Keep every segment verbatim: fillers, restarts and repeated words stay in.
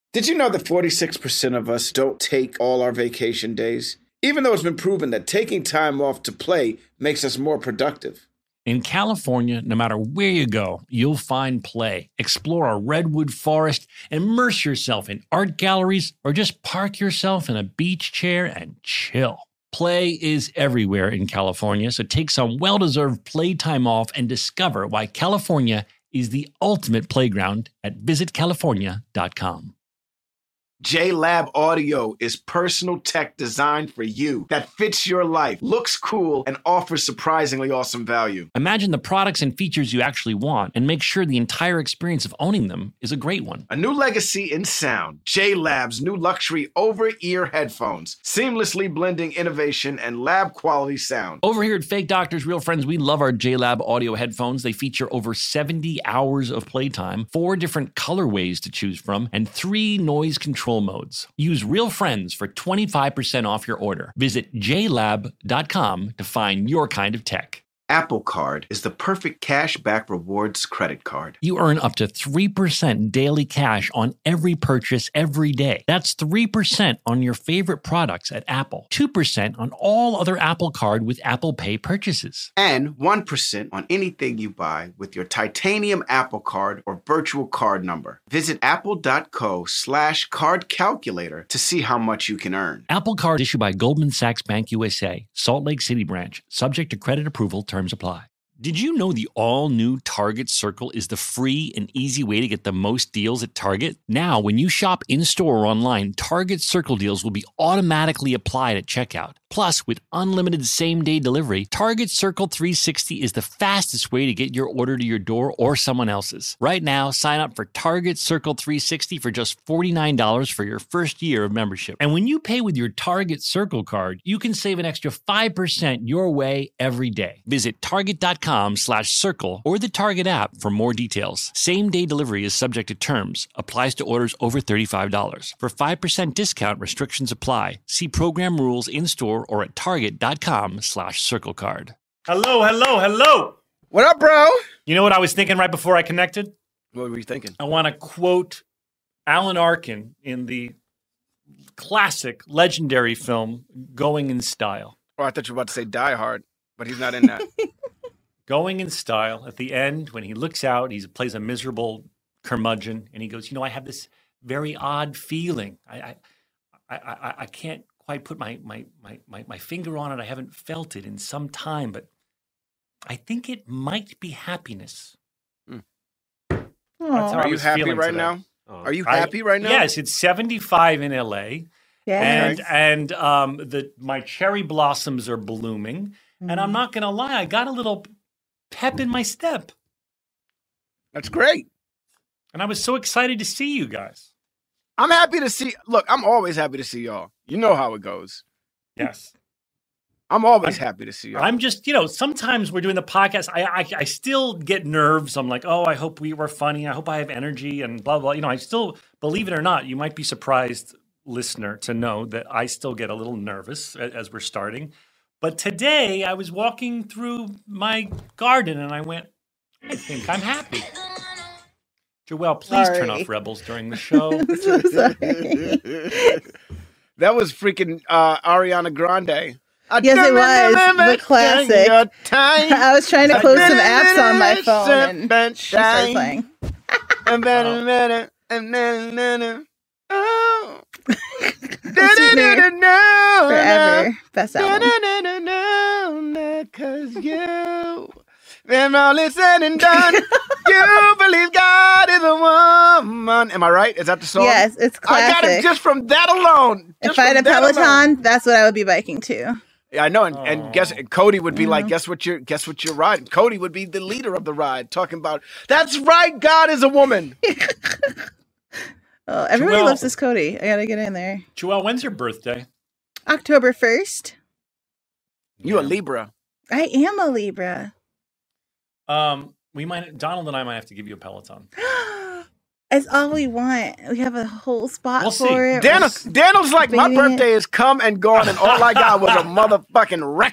Did you know that forty-six percent of us don't take all our vacation days? Even though it's been proven that taking time off to play makes us more productive. In California, no matter where you go, you'll find play. Explore a redwood forest, immerse yourself in art galleries, or just park yourself in a beach chair and chill. Play is everywhere in California, so take some well-deserved playtime off and discover why California is the ultimate playground at visit california dot com. J-Lab Audio is personal tech designed for you that fits your life, looks cool, and offers surprisingly awesome value. Imagine the products and features you actually want and make sure the entire experience of owning them is a great one. A new legacy in sound. J-Lab's new luxury over-ear headphones, seamlessly blending innovation and lab-quality sound. Over here at Fake Doctors, Real Friends, we love our J-Lab Audio headphones. They feature over seventy hours of playtime, four different colorways to choose from, and three noise control modes. Use Real Friends for twenty-five percent off your order. Visit j lab dot com to find your kind of tech. Apple Card is the perfect cash-back rewards credit card. You earn up to three percent daily cash on every purchase every day. That's three percent on your favorite products at Apple, two percent on all other Apple Card with Apple Pay purchases, and one percent on anything you buy with your titanium Apple Card or virtual card number. Visit apple.co slash card calculator to see how much you can earn. Apple Card issued by Goldman Sachs Bank U S A, Salt Lake City branch, subject to credit approval. Terms apply. Did you know the all-new Target Circle is the free and easy way to get the most deals at Target? Now, when you shop in-store or online, Target Circle deals will be automatically applied at checkout. Plus, with unlimited same-day delivery, Target Circle three sixty is the fastest way to get your order to your door or someone else's. Right now, sign up for Target Circle three sixty for just forty-nine dollars for your first year of membership. And when you pay with your Target Circle card, you can save an extra five percent your way every day. Visit target.com slash circle or the Target app for more details. Same-day delivery is subject to terms. Applies to orders over thirty-five dollars. For five percent discount, restrictions apply. See program rules in-store or at target.com slash circle card. Hello, hello, hello. What up, bro? You know what I was thinking right before I connected? What were you thinking? I want to quote Alan Arkin in the classic, legendary film Going in Style. Oh, I thought you were about to say Die Hard, but he's not in that. Going in Style, at the end, when he looks out, he plays a miserable curmudgeon, and he goes, you know, I have this very odd feeling. I I, I, I, I can't quite put my, my, my, my, my finger on it. I haven't felt it in some time, but I think it might be happiness. Mm. That's how Are I you was happy feeling right today. now? Oh. Are you happy I, right now? Yes, it's seventy-five in L A. Yes. And and um, the my cherry blossoms are blooming. Mm. And I'm not going to lie, I got a little pep in my step. That's great. And I was so excited to see you guys. I'm happy to see. Look, I'm always happy to see y'all. You know how it goes. Yes. I'm always I'm, happy to see y'all. I'm just, you know, sometimes we're doing the podcast. I, I I still get nerves. I'm like, oh, I hope we were funny. I hope I have energy and blah, blah. You know, I still, believe it or not, you might be surprised, listener, to know that I still get a little nervous as we're starting. But today I was walking through my garden and I went, I think I'm happy. Joelle, please Sorry. turn off Rebels during the show. So sorry. That was freaking uh, Ariana Grande. Yes, it was. The classic. I was trying to close some apps on my phone and she started playing. Oh. Forever. Best album. Cause you, when all is said and done, you believe God is a woman. Am I right? Is that the song? Yes, it's classic. I got it just from that alone. Just if I had a from that Peloton, alone. that's what I would be biking to. Yeah, I know, and, Oh. and guess Cody would be Yeah. like, guess what you're, guess what you're riding. Cody would be the leader of the ride, talking about that's right, God is a woman. Oh, everybody Joelle. loves this Cody. I gotta get in there. Joelle, when's your birthday? October first. You a Libra? I am a Libra. Um, we might, Donald and I might have to give you a Peloton. It's all we want. We have a whole spot We'll for see. it. Daniel, We're Daniel's like, my debating it. birthday is come and gone, and all I got was a motherfucking record.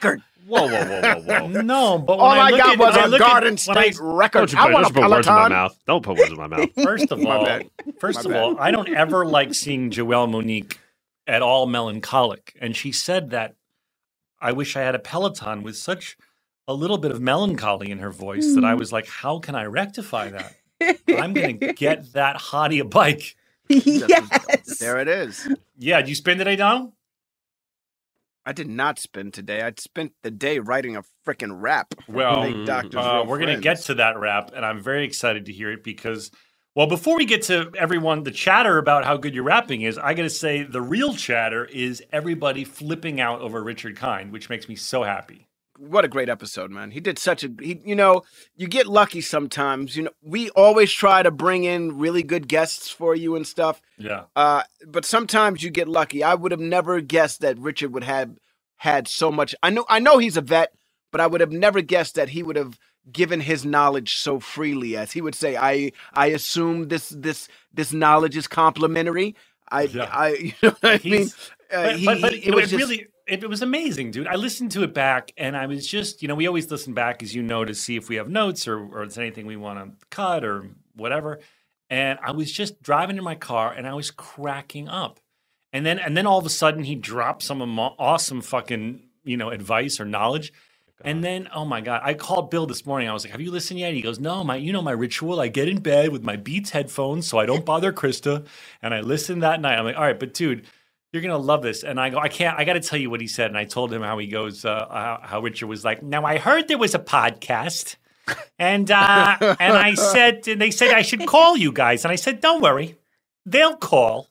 Whoa, whoa, whoa, whoa, whoa. No, but all when I, I look got at, was when I a look Garden at, when I- State record. Don't you I put, want don't a you put words in my Peloton. mouth. Don't put words in my mouth. First of all, bad. first My of bad. all, I don't ever like seeing Joelle Monique at all melancholic. And she said that I wish I had a Peloton with such a little bit of melancholy in her voice that I was like, how can I rectify that? I'm going to get that hottie a bike. Yes. There it is. Yeah, did you spend today, Donald? I did not spend today. I spent the day writing a freaking rap. for Well, Fake Doctors Uh, Real we're going to Friends. get to that rap, and I'm very excited to hear it because, well, before we get to everyone, the chatter about how good your rapping is, I got to say the real chatter is everybody flipping out over Richard Kind, which makes me so happy. What a great episode, man. He did such a he you know, you get lucky sometimes. You know, we always try to bring in really good guests for you and stuff. Yeah. Uh, but sometimes you get lucky. I would have never guessed that Richard would have had so much. I know I know he's a vet, but I would have never guessed that he would have given his knowledge so freely as he would say, I I assume this this this knowledge is complimentary. I Yeah. I you know what I mean? He's- Uh, But, he- but, but he- you know, was it just- really it, it was amazing, dude. I listened to it back, and I was just, you know, we always listen back, as you know, to see if we have notes or or it's anything we want to cut or whatever. And I was just driving in my car, and I was cracking up. And then and then all of a sudden, he dropped some amo- awesome fucking you know advice or knowledge. And then, oh my God, I called Bill this morning. I was like, have you listened yet? He goes, no, my, you know, my ritual. I get in bed with my Beats headphones so I don't bother Krista. And I listened that night. I'm like, all right, but dude, you're going to love this. And I go, I can't, I got to tell you what he said. And I told him how he goes, uh, how, how Richard was like, now I heard there was a podcast. And, uh, and I said, and they said I should call you guys. And I said, don't worry, they'll call.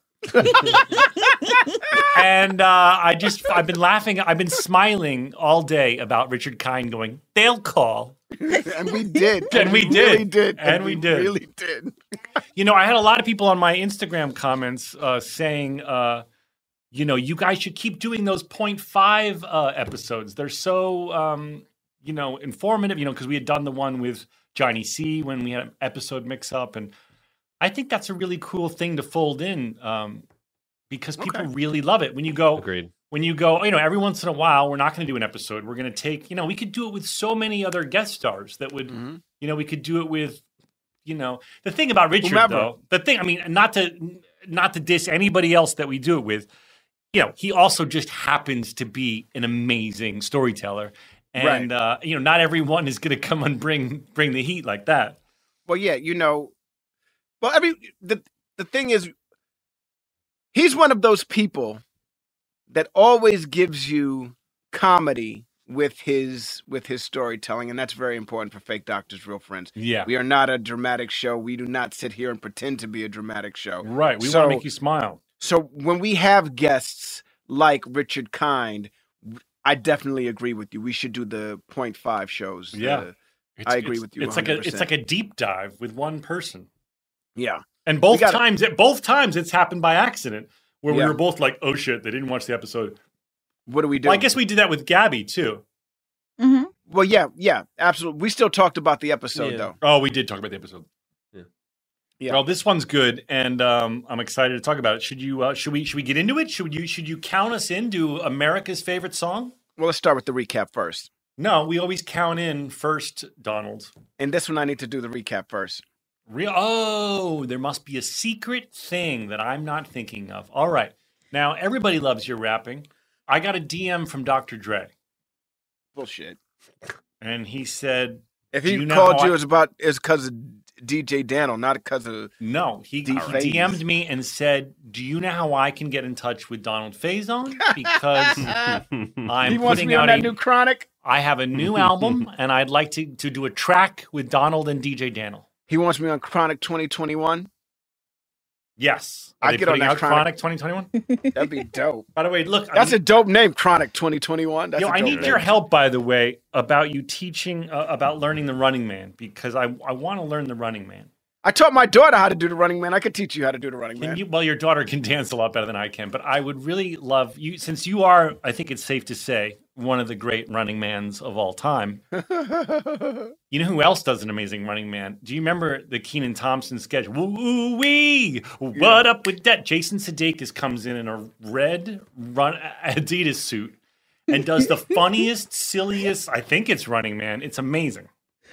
And uh, I just, I've been laughing, I've been smiling all day about Richard Kind going, they'll call. and we did. And we really did. did. And we did. Really did. You know, I had a lot of people on my Instagram comments uh, saying, uh, you know, you guys should keep doing those point five uh, episodes. They're so, um, you know, informative, you know, because we had done the one with Johnny C when we had an episode mix up. And I think that's a really cool thing to fold in um, because people Okay. really love it. When you go, Agreed. when you go, you know, every once in a while, we're not going to do an episode. We're going to take, you know, we could do it with so many other guest stars that would, Mhm. you know, we could do it with, you know, the thing about Richard, Whomever. though, the thing, I mean, not to, not to diss anybody else that we do it with, you know, he also just happens to be an amazing storyteller. And, Right. uh, you know, not everyone is going to come and bring, bring the heat like that. Well, yeah, you know. Well, every the the thing is, he's one of those people that always gives you comedy with his with his storytelling, and that's very important for Fake Doctors, Real Friends. Yeah. We are not a dramatic show. We do not sit here and pretend to be a dramatic show. Right. We So- want to make you smile. So when we have guests like Richard Kind, I definitely agree with you. We should do the point five shows. Yeah. the- It's, I agree it's- with you It's like a, one hundred it's percent. like a deep dive with one person. yeah. And both gotta- times, it both times it's happened by accident, where we Yeah. were both like, "Oh shit, they didn't watch the episode." What do we do? Well, I guess we did that with Gabby too. hmm Well, yeah, yeah, absolutely. We still talked about the episode Yeah. though. Oh, we did talk about the episode. Yeah. Yeah. Well, this one's good, and um, I'm excited to talk about it. Should you? Uh, should we? Should we get into it? Should you? Should you count us into America's favorite song? Well, let's start with the recap first. No, we always count in first, Donald. And this one, I need to do the recap first. Real. Oh, there must be a secret thing that I'm not thinking of. All right. Now, everybody loves your rapping. I got a D M from Doctor Dre, Bullshit. and he said, If Do he you know called how you, I- it's about it's because of D J Daniel, not because of. no, he, he Defazed. D M'd me and said, do you know how I can get in touch with Donald Faison? Because I'm he wants putting me on out that a, new Chronic. I have a new album, and I'd like to, to do a track with Donald and D J Daniel. He wants me on Chronic twenty twenty-one. Yes. Are I'd they get on putting that out Chronic. Chronic twenty twenty-one? That'd be dope. By the way, look. That's I a dope name, Chronic twenty twenty-one. That's Yo, a I dope need name. your help, by the way, about you teaching uh, about learning the Running Man, because I, I want to learn the Running Man. I taught my daughter how to do the Running Man. I could teach you how to do the Running Can Man. you, well, your daughter can dance a lot better than I can, but I would really love you, since you are, I think it's safe to say, one of the great running mans of all time. You know who else does an amazing running man? Do you remember the Kenan Thompson sketch? Woo wee! What up with that? Jason Sudeikis comes in in a red run Adidas suit, and does the funniest, silliest. I think it's Running Man. It's amazing.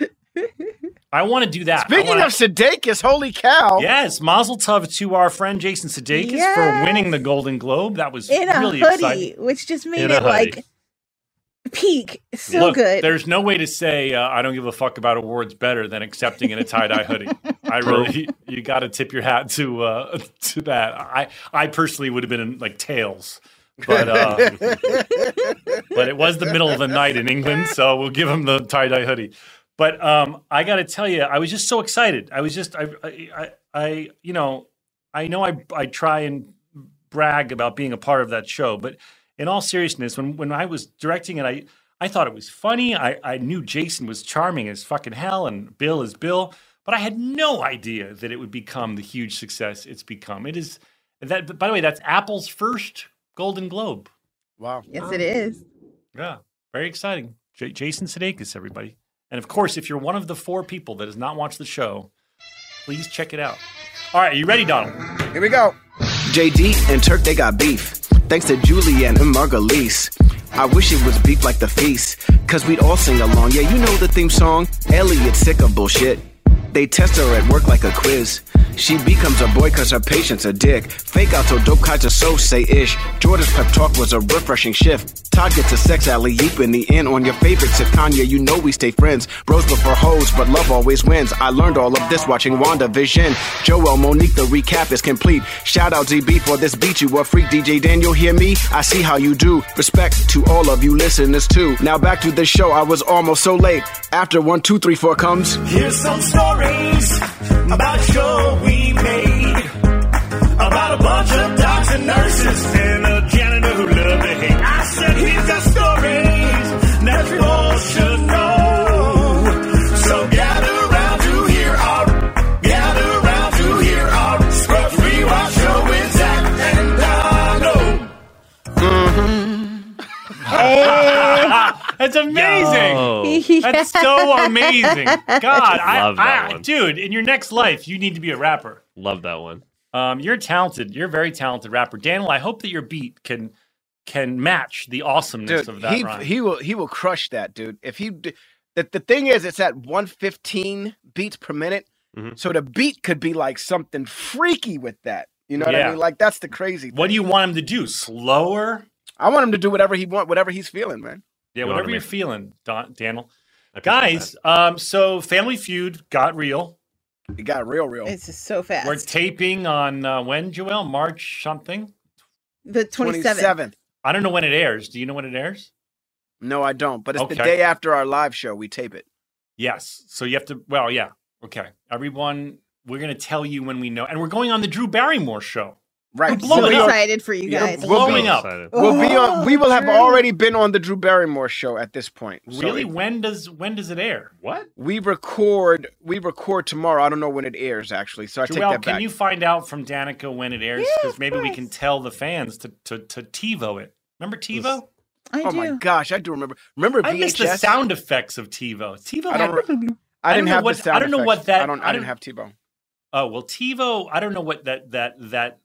I want to do that. Speaking wanna, of Sudeikis, holy cow! yes, Mazel Tov to our friend Jason Sudeikis Yes. for winning the Golden Globe. That was In a really hoodie, exciting. which just made In a it like hoodie. peak. So Look, good. there's no way to say uh, I don't give a fuck about awards better than accepting in a tie dye hoodie. I really, you got to tip your hat to uh, to that. I I personally would have been in like tails, but uh, but it was the middle of the night in England, so we'll give him the tie dye hoodie. But um, I got to tell you, I was just so excited. I was just I I, I, I you know I know I I try and brag about being a part of that show, but in all seriousness, when when I was directing it, I I thought it was funny. I, I knew Jason was charming as fucking hell and Bill is Bill, but I had no idea that it would become the huge success it's become. It is that. By the way, that's Apple's first Golden Globe. Wow. yes, it is. Yeah, very exciting. J- Jason Sudeikis, everybody, and of course, if you're one of the four people that has not watched the show, please check it out. All right, are you ready, Donald? Here we go. J D and Turk, they got beef. Thanks to Julianne and Margalise. I wish it was beef like the feast, cause we'd all sing along. Yeah, you know the theme song. Elliot's sick of bullshit. They test her at work like a quiz. She becomes a boy cause her patient's a dick. Fake out so dope kinds of so say ish. Jordan's pep talk was a refreshing shift. Todd gets a sex alley oop in the end on your favorite sip. Kanye, you know we stay friends. Bros before hoes, but love always wins. I learned all of this watching WandaVision. Joel, Monique, the recap is complete. Shout out Z B for this beat. You a freak, D J Daniel, hear me? I see how you do. Respect to all of you listeners too. Now back to the show, I was almost so late. After one, two, three, four comes. Here's some stories about a show we made, about a bunch of docs and nurses and a janitor who loved to hate. I said, here's the stories that you all should know. So gather around to hear our, gather around to hear our Scrubs Rewatch show with Zach and Donald. Hey. That's amazing. Oh, That's so amazing. God, I, Love that I one. dude, in your next life, you need to be a rapper. love that one. Um, you're talented. You're a very talented rapper, Daniel. I hope that your beat can can match the awesomeness Dude, of that he, rhyme. he will he will crush that, dude. If he d- the, the thing is, it's at one fifteen beats per minute, Mhm. so the beat could be like something freaky with that. You know what Yeah. I mean? Like that's the crazy thing. What do you want him to do? Slower? I want him to do whatever he want, whatever he's feeling, man. Yeah, You want whatever him you're to- feeling, Don, Daniel. I appreciate Guys, um, so Family Feud got real. It got real, real. It's just so fast. We're taping on uh, when, Joelle? March something? the twenty-seventh. twenty-seventh. I don't know when it airs. Do you know when it airs? No, I don't. But it's the Okay. day after our live show. We tape it. Yes. So you have to, well, yeah. Okay. Everyone, we're going to tell you when we know. And we're going on the Drew Barrymore show. Right. We're blowing So we I'm are- excited for you Yeah, guys. we'll blowing be- up. Excited. We'll be on. We will have Drew. already been on the Drew Barrymore show at this point. So Really? it- when does when does it air? What? we record. We record tomorrow. I don't know when it airs actually. So I take Joelle, that can back. you find out from Danica when it airs? Yeah, Because of maybe we course. can tell the fans to to, to TiVo it. Remember TiVo? I Oh do. my gosh, I do remember. Remember I V H S? miss the sound effects of TiVo. TiVo I had, don't. Re- I, I don't didn't know have what- the sound I don't know effects. what that- I don't. I I, didn't don't- have T-Bone. oh well, TiVo. I don't know what that that that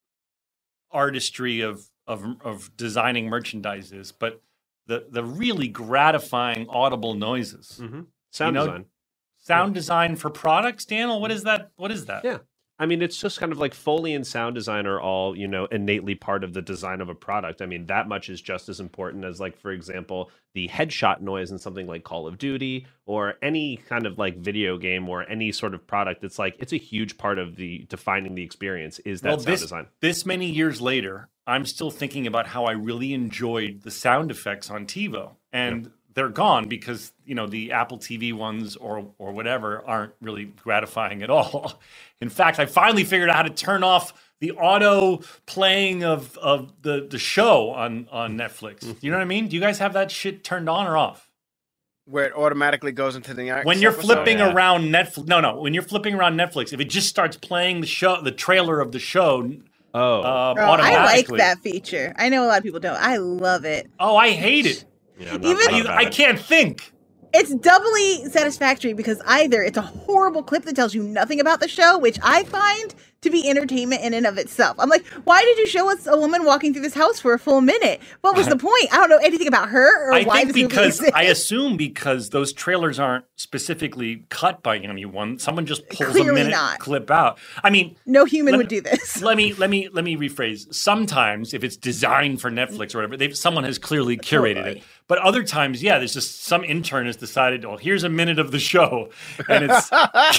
artistry of of of designing merchandise is, but the the really gratifying audible noises. Mm-hmm. Sound You know, design. Sound design for products, Daniel. What is that? What is that? Yeah. I mean, it's just kind of like Foley and sound design are all, you know, innately part of the design of a product. I mean, that much is just as important as, like, for example, the headshot noise in something like Call of Duty or any kind of like video game or any sort of product. It's like, it's a huge part of the defining the experience is that Well, sound this design. this many years later, I'm still thinking about how I really enjoyed the sound effects on TiVo, and they're gone because you know the Apple T V ones or or whatever aren't really gratifying at all. In fact, I finally figured out how to turn off the auto playing of of the the show on on Netflix. Do you know what I mean? Do you guys have that shit turned on or off? Where it automatically goes into the next When you're episode? flipping yeah. around Netflix, no, no. When you're flipping around Netflix, if it just starts playing the show, the trailer of the show, Oh, um, Oh, I like automatically. that feature. I know a lot of people don't. I love it. Oh, I hate it. yeah, I'm even- not I, about I it. can't think. It's doubly satisfactory because either it's a horrible clip that tells you nothing about the show, which I find to be entertainment in and of itself. I'm like, why did you show us a woman walking through this house for a full minute? What was the point? I don't know anything about her or I why think this because movie I assume because those trailers aren't specifically cut by anyone. Someone just pulls Clearly a minute not. clip out. I mean, no human let, would do this. Let me let me let me rephrase. Sometimes if it's designed for Netflix or whatever, they've, someone has clearly curated Totally. it. But other times, yeah, there's just some intern has decided, oh, here's a minute of the show, and it's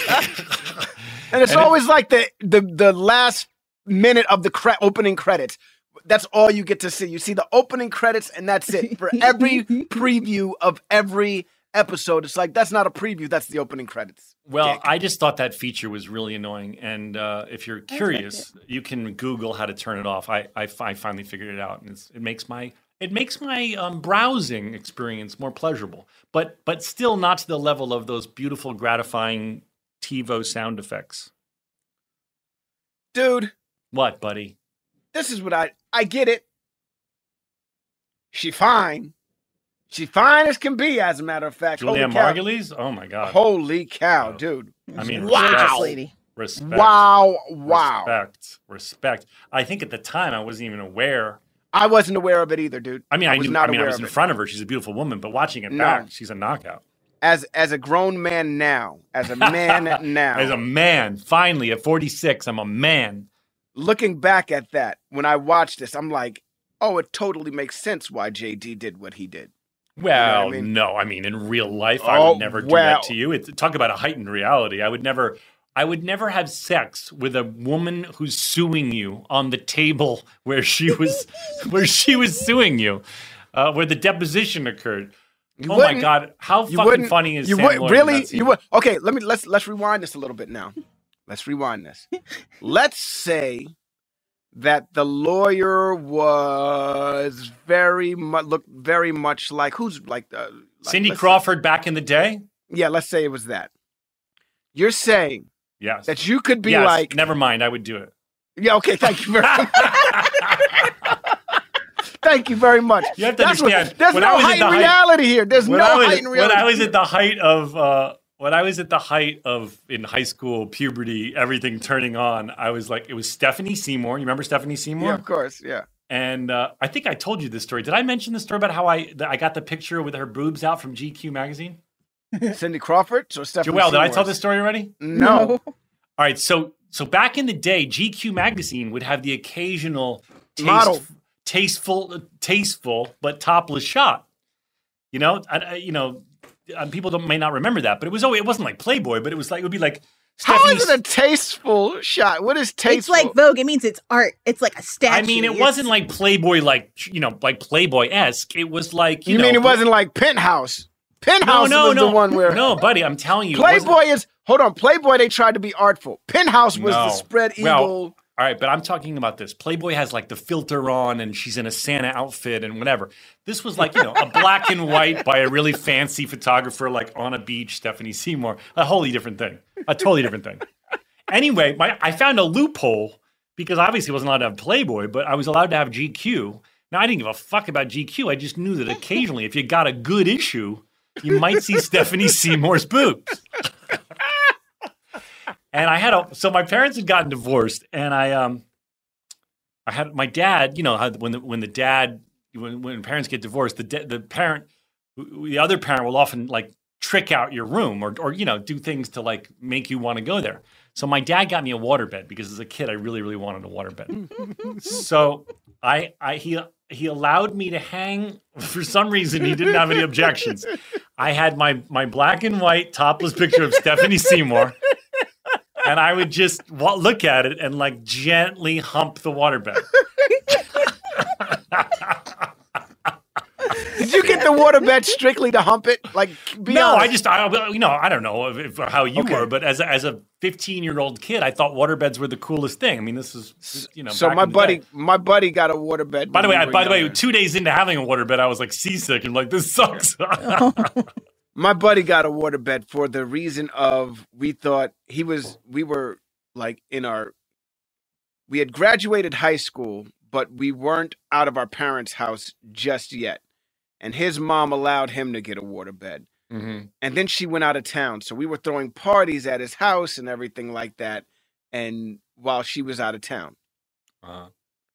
and it's and always it, like the the the last minute of the cre- opening credits. That's all you get to see. You see the opening credits, and that's it for every preview of every episode. It's like that's not a preview; that's the opening credits. Well, Dick. I just thought that feature was really annoying, and uh, if you're curious, you can Google how to turn it off. I I, I finally figured it out, and it's, it makes my it makes my um, browsing experience more pleasurable, but but still not to the level of those beautiful, gratifying TiVo sound effects. Dude, what, buddy? This is what I I get it. She fine. She fine as can be, as a matter of fact. Julia Margulies? Oh my God. Holy cow, oh. dude. I mean, wow. Respect. respect. Wow. Wow. Respect. Respect. I think at the time I wasn't even aware. I wasn't aware of it either, dude. I mean, I, I was, knew, not I, mean, aware I was in it. front of her. She's a beautiful woman, but watching it no. back, she's a knockout. As as a grown man now, as a man now. As a man, finally, at forty-six, I'm a man. Looking back at that, when I watched this, I'm like, oh, it totally makes sense why J D did what he did. Well, you know I mean? no, I mean, in real life, oh, I would never do well. that to you. It, talk about a heightened reality. I would never, I would never have sex with a woman who's suing you on the table where she was, where she was suing you, uh, where the deposition occurred. You oh my God, how fucking funny is you Sam would, Lloyd really? in that scene? You would okay? Let me let's let's rewind this a little bit now. Let's rewind this. Let's say that the lawyer was very much looked very much like who's like the like, Cindy Crawford say, back in the day. Yeah, let's say it was that. You're saying yes that you could be yes, like. Never mind, I would do it. Yeah. Okay. Thank you very much. Thank you very much. You have to That's understand. What, there's when no I was heightened height, reality here. There's no was, heightened reality. When I was at the height of, uh, when I was at the height of in high school puberty, everything turning on, I was like, it was Stephanie Seymour. You remember Stephanie Seymour? Yeah, of course. Yeah. And uh, I think I told you this story. Did I mention the story about how I that I got the picture with her boobs out from G Q magazine? Cindy Crawford. So Stephanie. Joelle, did I Seymour's. tell this story already? No. no. All right. So so back in the day, G Q magazine would have the occasional taste, model. tasteful, tasteful but topless shot. You know, I, I, you know, people don't, may not remember that, but it was always, it wasn't like Playboy, but it was like it would be like. How Stephanie's, is it a tasteful shot? What is tasteful? It's like Vogue. It means it's art. It's like a statue. I mean, it it's... wasn't like Playboy, like you know, like Playboy-esque. It was like you, you know, mean it wasn't like Penthouse? Penthouse no, no, was no, the one where no, buddy. I'm telling you, Playboy is. Hold on, Playboy. They tried to be artful. Penthouse was no. the spread eagle. Well, all right, but I'm talking about this. Playboy has like the filter on, and she's in a Santa outfit and whatever. This was like you know a black and white by a really fancy photographer, like on a beach. Stephanie Seymour, a wholly different thing, a totally different thing. Anyway, my, I found a loophole because obviously I wasn't allowed to have Playboy, but I was allowed to have G Q. Now, I didn't give a fuck about G Q. I just knew that occasionally, if you got a good issue, you might see Stephanie Seymour's boobs. And I had a, so my parents had gotten divorced, and I, um, I had my dad. You know, how when the when the dad when when parents get divorced, the the parent, the other parent will often like trick out your room or or you know do things to like make you want to go there. So my dad got me a waterbed because as a kid I really really wanted a waterbed. So I I he he allowed me to hang. For some reason he didn't have any objections. I had my my black and white topless picture of Stephanie Seymour, and I would just look at it and like gently hump the waterbed. Did you get the waterbed strictly to hump it? Like, be no, honest. I just, I, you know, I don't know if, if, how you Okay. were, but as a, as a fifteen-year-old kid, I thought waterbeds were the coolest thing. I mean, this is, you know. So back my in the buddy, day. my buddy got a waterbed. By the way, when I, we by were the way, younger. two days into having a waterbed, I was like seasick and like this sucks. My buddy got a waterbed for the reason of we thought he was. We were like in our. We had graduated high school, but we weren't out of our parents' house just yet. And his mom allowed him to get a waterbed. Mm-hmm. And then she went out of town. So we were throwing parties at his house and everything like that. and while she was out of town. Uh-huh.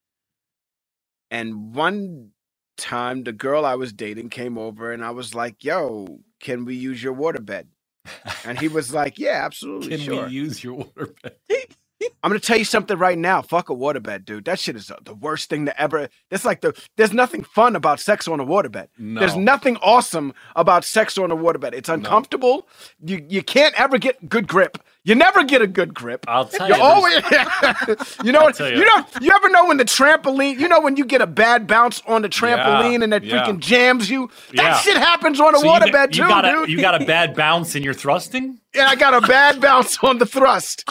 And one time, the girl I was dating came over, and I was like, "Yo, can we use your waterbed?" And he was like, "Yeah, absolutely, Can sure." we use your waterbed? I'm gonna tell you something right now. Fuck a waterbed, dude. That shit is the worst thing to ever. That's like the. There's nothing fun about sex on a waterbed. No. There's nothing awesome about sex on a waterbed. It's uncomfortable. No. You you can't ever get good grip. You never get a good grip. I'll tell you you. always. you know. tell you. You know. You ever know when the trampoline? You know when you get a bad bounce on the trampoline Yeah, and that yeah. freaking jams you. That Yeah. shit happens on a So you waterbed got, too, you got a, dude. You got a bad bounce in your thrusting? And I got a bad bounce on the thrust.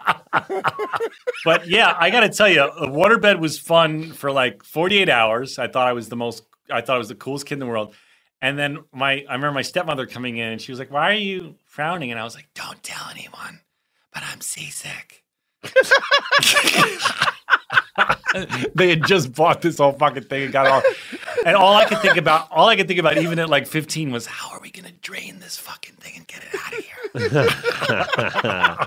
But yeah, I got to tell you, the waterbed was fun for like forty-eight hours. I thought I was the most, I thought I was the coolest kid in the world. And then my, I remember my stepmother coming in and she was like, "Why are you frowning?" And I was like, "Don't tell anyone, but I'm seasick." They had just bought this whole fucking thing and got all, and all I could think about, all I could think about, even at like fifteen, was how are we going to drain this fucking thing and get it out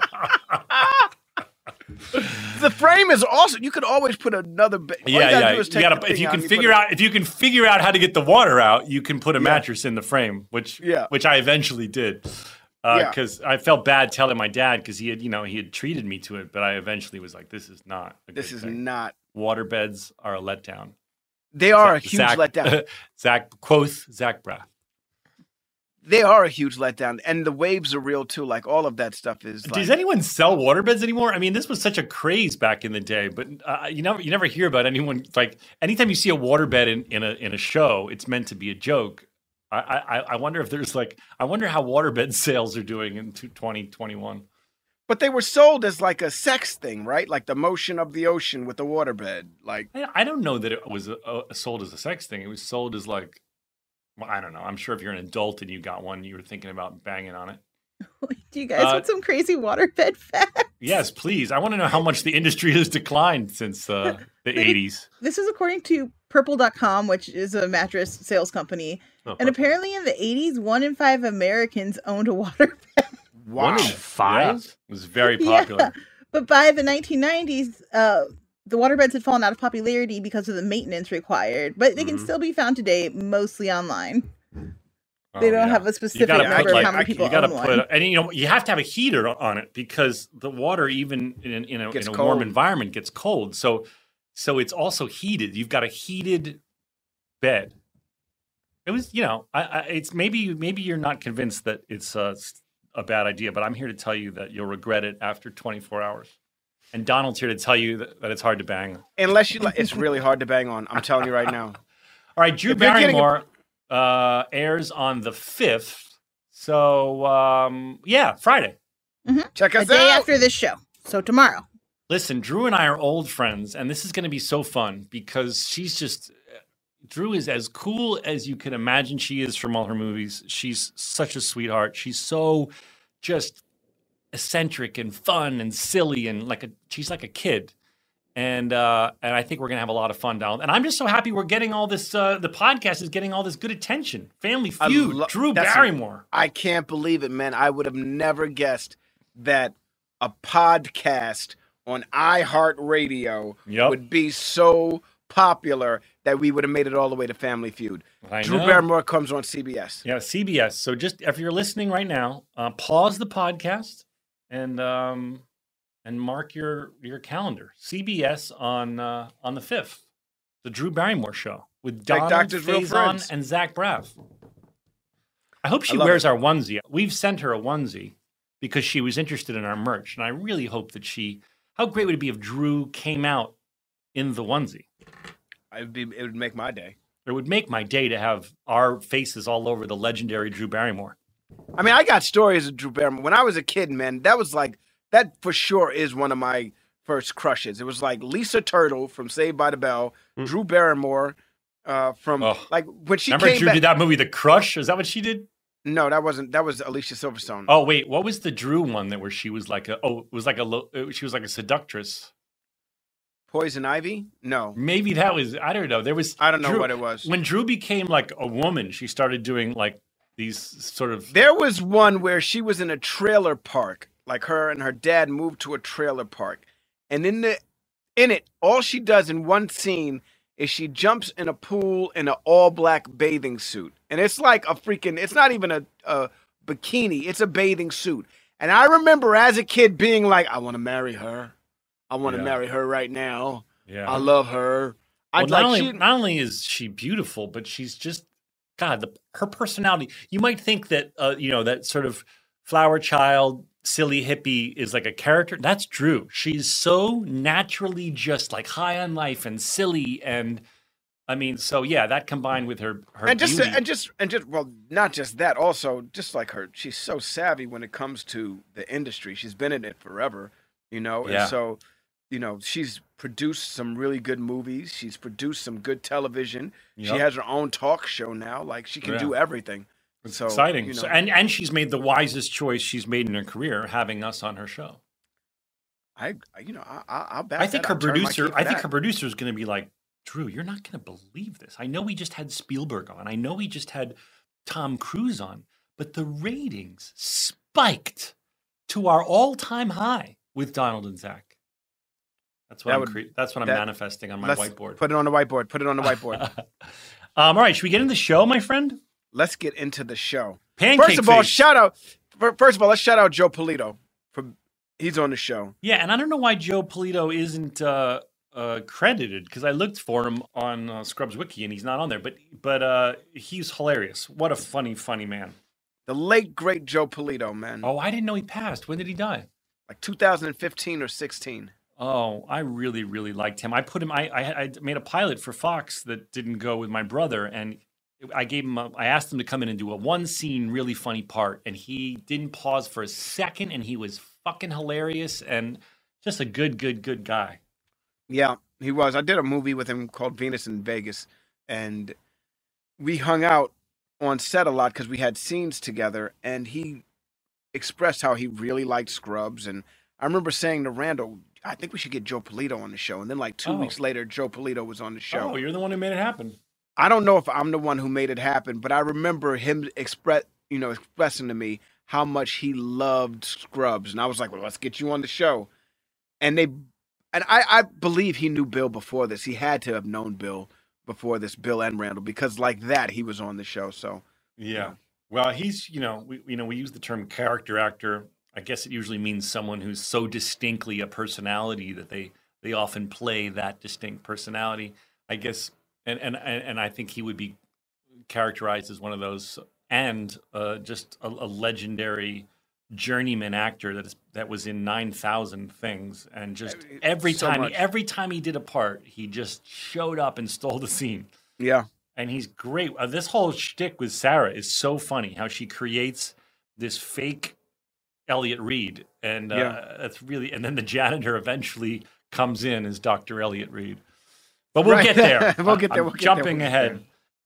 of here? The frame is awesome. You could always put another. Ba- all Yeah, you gotta yeah. do is You take gotta, the if thing you out can and put figure it- out, if you can figure out how to get the water out, you can put a Yeah. mattress in the frame, which, Yeah. which I eventually did, Yeah. because I felt bad telling my dad because he had, you know, he had treated me to it, but I eventually was like, "This is not. A This good is thing. not. Waterbeds are a letdown." They are a Zach- huge Zach, letdown. Zach quoth Zach Braff. They are a huge letdown, and the waves are real too. Like all of that stuff is. Does like, anyone sell waterbeds anymore? I mean, this was such a craze back in the day, but uh, you never you never hear about anyone like anytime you see a waterbed in, in a in a show, it's meant to be a joke. I, I I wonder if there's like I wonder how waterbed sales are doing in twenty twenty-one. But they were sold as like a sex thing, right? Like the motion of the ocean with the waterbed. Like I, I don't know that it was uh sold as a sex thing. It was sold as like, well, I don't know. I'm sure if you're an adult and you got one, you were thinking about banging on it. Do you guys Uh, want some crazy waterbed facts? Yes, please. I want to know how much the industry has declined since uh, the eighties. This is according to purple dot com, which is a mattress sales company. Oh, And apparently in the eighties, one in five Americans owned a waterbed. wow. One in five? Yeah, it was very popular. Yeah. But by the nineteen nineties, uh, the waterbeds had fallen out of popularity because of the maintenance required. But they can Mhm. still be found today, mostly online. Oh, They don't yeah. have a You specific gotta number put, of like, how many I- people you gotta own put, one. and you know, you have to have a heater on it because the water, even in, in a, Gets in a warm cold. environment, gets cold. So, so it's also heated. You've got a heated bed. It was, you know, I, I, it's maybe maybe you're not convinced that it's a, a bad idea, but I'm here to tell you that you'll regret it after twenty-four hours. And Donald's here to tell you that, that it's hard to bang. Unless you like, it's really hard to bang on. I'm telling you right now. All right, Drew If you're getting a- Barrymore uh, airs on the fifth. So, um, yeah, Friday. Check A us day out. after this show. So tomorrow. Listen, Drew and I are old friends, and this is going to be so fun because she's just. Drew is as cool as you can imagine she is from all her movies. She's such a sweetheart. She's so just eccentric and fun and silly and like a she's like a kid. And uh, and I think we're gonna have a lot of fun, Donald. And I'm just so happy we're getting all this. Uh, the podcast is getting all this good attention. Family I Feud, lo- Drew that's a- Barrymore. I can't believe it, man. I would have never guessed that a podcast on iHeartRadio Yep. would be so popular that we would have made it all the way to Family Feud. I Drew know. Barrymore comes on C B S. Yeah, C B S. So just if you're listening right now, uh, pause the podcast and um, and mark your your calendar. C B S on uh, on the fifth, the Drew Barrymore show with Like Donald Doctor's Real Faison Friends. and Zach Braff. I hope she I love wears it. our onesie. We've sent her a onesie because she was interested in our merch, and I really hope that she. How great would it be if Drew came out in the onesie? It would, be, it would make my day. It would make my day to have our faces all over the legendary Drew Barrymore. I mean, I got stories of Drew Barrymore. When I was a kid, man, that was like, that for sure is one of my first crushes. It was like Lisa Turtle from Saved by the Bell, Mm. Drew Barrymore uh, from, Oh. like, when she Remember came Drew back. did that movie, The Crush? Is that what she did? No, that wasn't, that was Alicia Silverstone. Oh wait, what was the Drew one that where she was like a oh it was like a lo- uh, she was like a seductress? Poison Ivy? No. Maybe that was I don't know. There was I don't know Drew- what it was. When Drew became like a woman, she started doing like these sort of There was one where she was in a trailer park like her and her dad moved to a trailer park, and in the in it, all she does in one scene is she jumps in a pool in an all black bathing suit, and it's like a freaking. It's not even a, a bikini; it's a bathing suit. And I remember as a kid being like, "I want to marry her. I want to Yeah. marry her right now. Yeah. I love her." Well, I'd not, like only, she, not only is she beautiful, but she's just God. The, her personality. You might think that uh, you know that sort of flower child, silly hippie is like a character. That's Drew. She's so naturally just like high on life and silly, and I mean, so yeah, that combined with her her and just beauty. and just and just well, not just that. Also, just like her, she's so savvy when it comes to the industry. She's been in it forever, you know. Yeah. And so, you know, she's produced some really good movies. She's produced some good television. She Yep. has her own talk show now. Like she can Yeah. do everything. It's So, exciting. you know. So, and and she's made the wisest choice she's made in her career, having us on her show. I, you know, I, I- I'll back. I think that. her I'll turn my producer. key for I think that. her producer is going to be like, Drew, you're not going to believe this. I know we just had Spielberg on. I know we just had Tom Cruise on, but the ratings spiked to our all-time high with Donald and Zach. That's what That I'm. would- cre- that's what I'm that- manifesting on my Let's whiteboard. Put it on the whiteboard. Put it on the whiteboard. um, all right, should we get into the show, my friend? Let's get into the show. Pancake First of all, face. shout out. fir- First of all, let's shout out Joe Polito for he's on the show. Yeah, and I don't know why Joe Polito isn't uh, uh, credited because I looked for him on uh, Scrubs Wiki and he's not on there. But but uh, he's hilarious. What a funny, funny man. The late great Joe Polito, man. Oh, I didn't know he passed. When did he die? Like two thousand fifteen or sixteen. Oh, I really, really liked him. I put him. I, I I made a pilot for Fox that didn't go with my brother, and I gave him. A, I asked him to come in and do a one scene, really funny part, and he didn't pause for a second, and he was fucking hilarious and just a good, good, good guy. Yeah, he was. I did a movie with him called Venus in Vegas, and we hung out on set a lot because we had scenes together, and he expressed how he really liked Scrubs. And I remember saying to Randall, I think we should get Joe Polito on the show. And then like two Oh. weeks later, Joe Polito was on the show. Oh, you're the one who made it happen. I don't know if I'm the one who made it happen, but I remember him express, you know, expressing to me how much he loved Scrubs, and I was like, "Well, let's get you on the show." And they, and I, I believe he knew Bill before this. He had to have known Bill before this, Bill and Randall, because like that, he was on the show. So Yeah. Well, he's, you know, we you know, we use the term character actor. I guess it usually means someone who's so distinctly a personality that they they often play that distinct personality. I guess and and and, and I think he would be characterized as one of those and uh, just a, a legendary journeyman actor that is that was in nine thousand things and just every So time much. he, every time he did a part, he just showed up and stole the scene. yeah, And he's great. Uh, this whole shtick with Sarah is so funny. How she creates this fake Elliot Reed, and uh, Yeah. that's really. And then the janitor eventually comes in as Doctor Elliot Reed. But we'll Right. get there. We'll get there, I'm we'll get there, jumping we'll get ahead. there.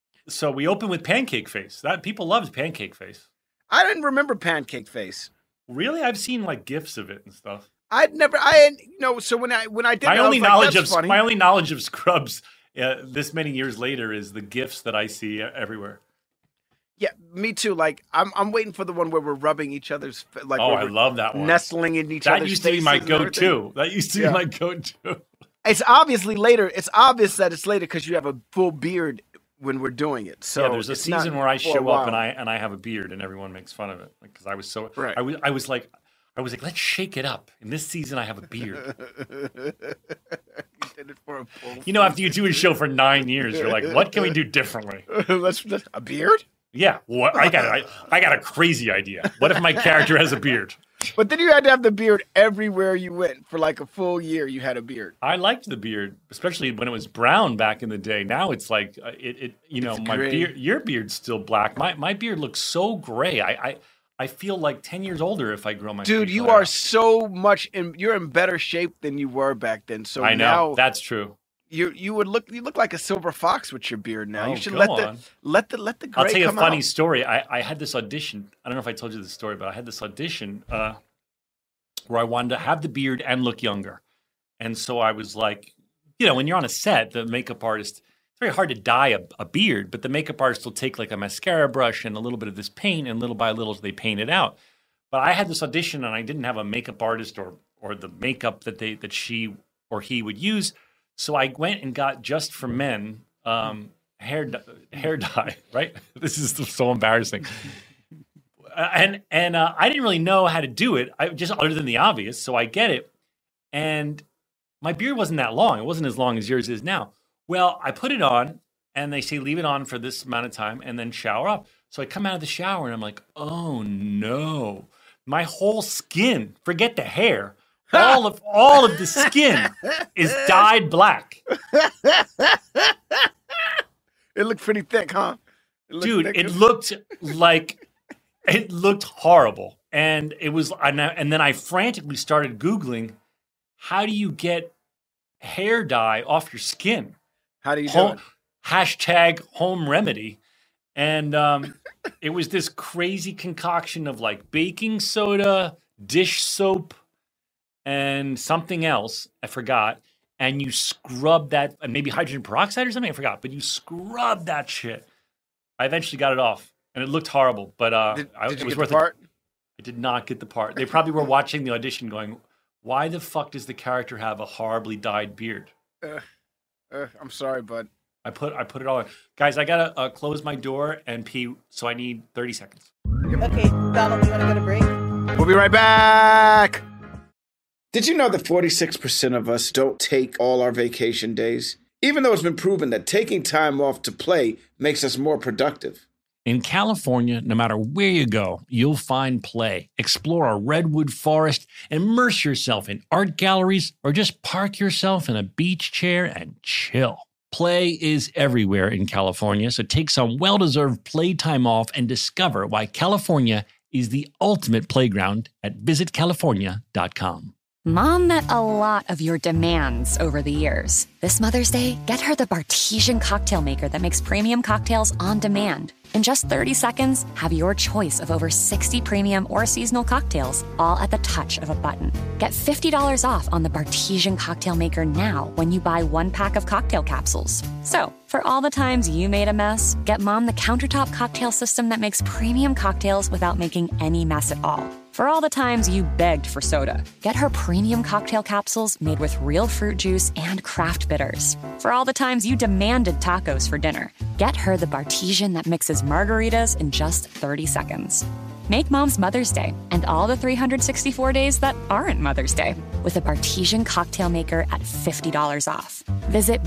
So we open with Pancake Face. That people loved Pancake Face. I didn't remember Pancake Face. Really, I've seen like gifs of it and stuff. I'd never, I had, you know, so when I when I did, My it, I only was like, knowledge "That's of funny." my only knowledge of Scrubs uh, this many years later is the gifs that I see uh, everywhere. Yeah, me too. Like I'm, I'm waiting for the one where we're rubbing each other's, fa- like Oh, where I we're love that one. nestling in each That other's used to be my faces and everything. go-to. That used to Yeah. be my go-to. It's obviously later. It's obvious that it's later because you have a full beard when we're doing it. So yeah, there's a it's not season where I for a show up while. and I and I have a beard and everyone makes fun of it because I was so Right. I was I was like I was like let's shake it up. In this season I have a beard. You did it for a full. You know, after you do a show for nine years, you're like, what can we do differently? let's, let's a beard. Yeah, what I got I, I got a crazy idea. What if my character has a beard? But then you had to have the beard everywhere you went for like a full year. You had a beard. I liked the beard, especially when it was brown back in the day. Now it's like uh, it, it you know, It's my gray. beard, your beard's still black. My my beard looks so gray. I I, I feel like ten years older if I grow my Dude, facial you hair are out. so much in. You're in better shape than you were back then. So I know now that's true. you you would look. You look like a silver fox with your beard now. Oh, you should go let on. the let the let the gray I'll tell you a come funny out. story. I, I had this audition. I don't know if I told you this story, but I had this audition uh, where I wanted to have the beard and look younger. And so I was like, you know, when you're on a set, the makeup artist, it's very hard to dye a, a beard, but the makeup artist will take like a mascara brush and a little bit of this paint, and little by little they paint it out. But I had this audition and I didn't have a makeup artist or or the makeup that they that she or he would use. So I went and got Just for Men um, hair hair dye. Right? This is so embarrassing. And and uh, I didn't really know how to do it, I just other than the obvious. So I get it, and my beard wasn't that long. It wasn't as long as yours is now. Well, I put it on, and they say leave it on for this amount of time, and then shower up. So I come out of the shower, and I'm like, oh no, my whole skin, forget the hair, all of all of the skin is dyed black. It looked pretty thick, huh? It Dude, thick. It looked like. It looked horrible, and it was, and, I, and then I frantically started Googling, how do you get hair dye off your skin? How do you home, do it? Hashtag home remedy, and um, it was this crazy concoction of like baking soda, dish soap, and something else I forgot. And you scrub that, and maybe hydrogen peroxide or something I forgot, but you scrub that shit. I eventually got it off. And it looked horrible, but uh, did, I, did it you was get worth the part? it. I did not get the part. They probably were watching the audition going, why the fuck does the character have a horribly dyed beard? Uh, uh, I'm sorry, bud. I put I put it all in. Guys, I got to uh, close my door and pee, so I need thirty seconds. Okay, Donald, you want to go to break? We'll be right back. Did you know that forty-six percent of us don't take all our vacation days? Even though it's been proven that taking time off to play makes us more productive. In California, no matter where you go, you'll find play. Explore a redwood forest, immerse yourself in art galleries, or just park yourself in a beach chair and chill. Play is everywhere in California, so take some well-deserved playtime off and discover why California is the ultimate playground at visit california dot com. Mom met a lot of your demands over the years. This Mother's Day, get her the Bartesian cocktail maker that makes premium cocktails on demand. In just thirty seconds, have your choice of over sixty premium or seasonal cocktails, all at the touch of a button. Get fifty dollars off on the Bartesian cocktail maker now when you buy one pack of cocktail capsules. So, for all the times you made a mess, get Mom the countertop cocktail system that makes premium cocktails without making any mess at all. For all the times you begged for soda, get her premium cocktail capsules made with real fruit juice and craft bitters. For all the times you demanded tacos for dinner, get her the Bartesian that mixes margaritas in just thirty seconds. Make Mom's Mother's Day and all the three hundred sixty-four days that aren't Mother's Day with a Bartesian cocktail maker at fifty dollars off. Visit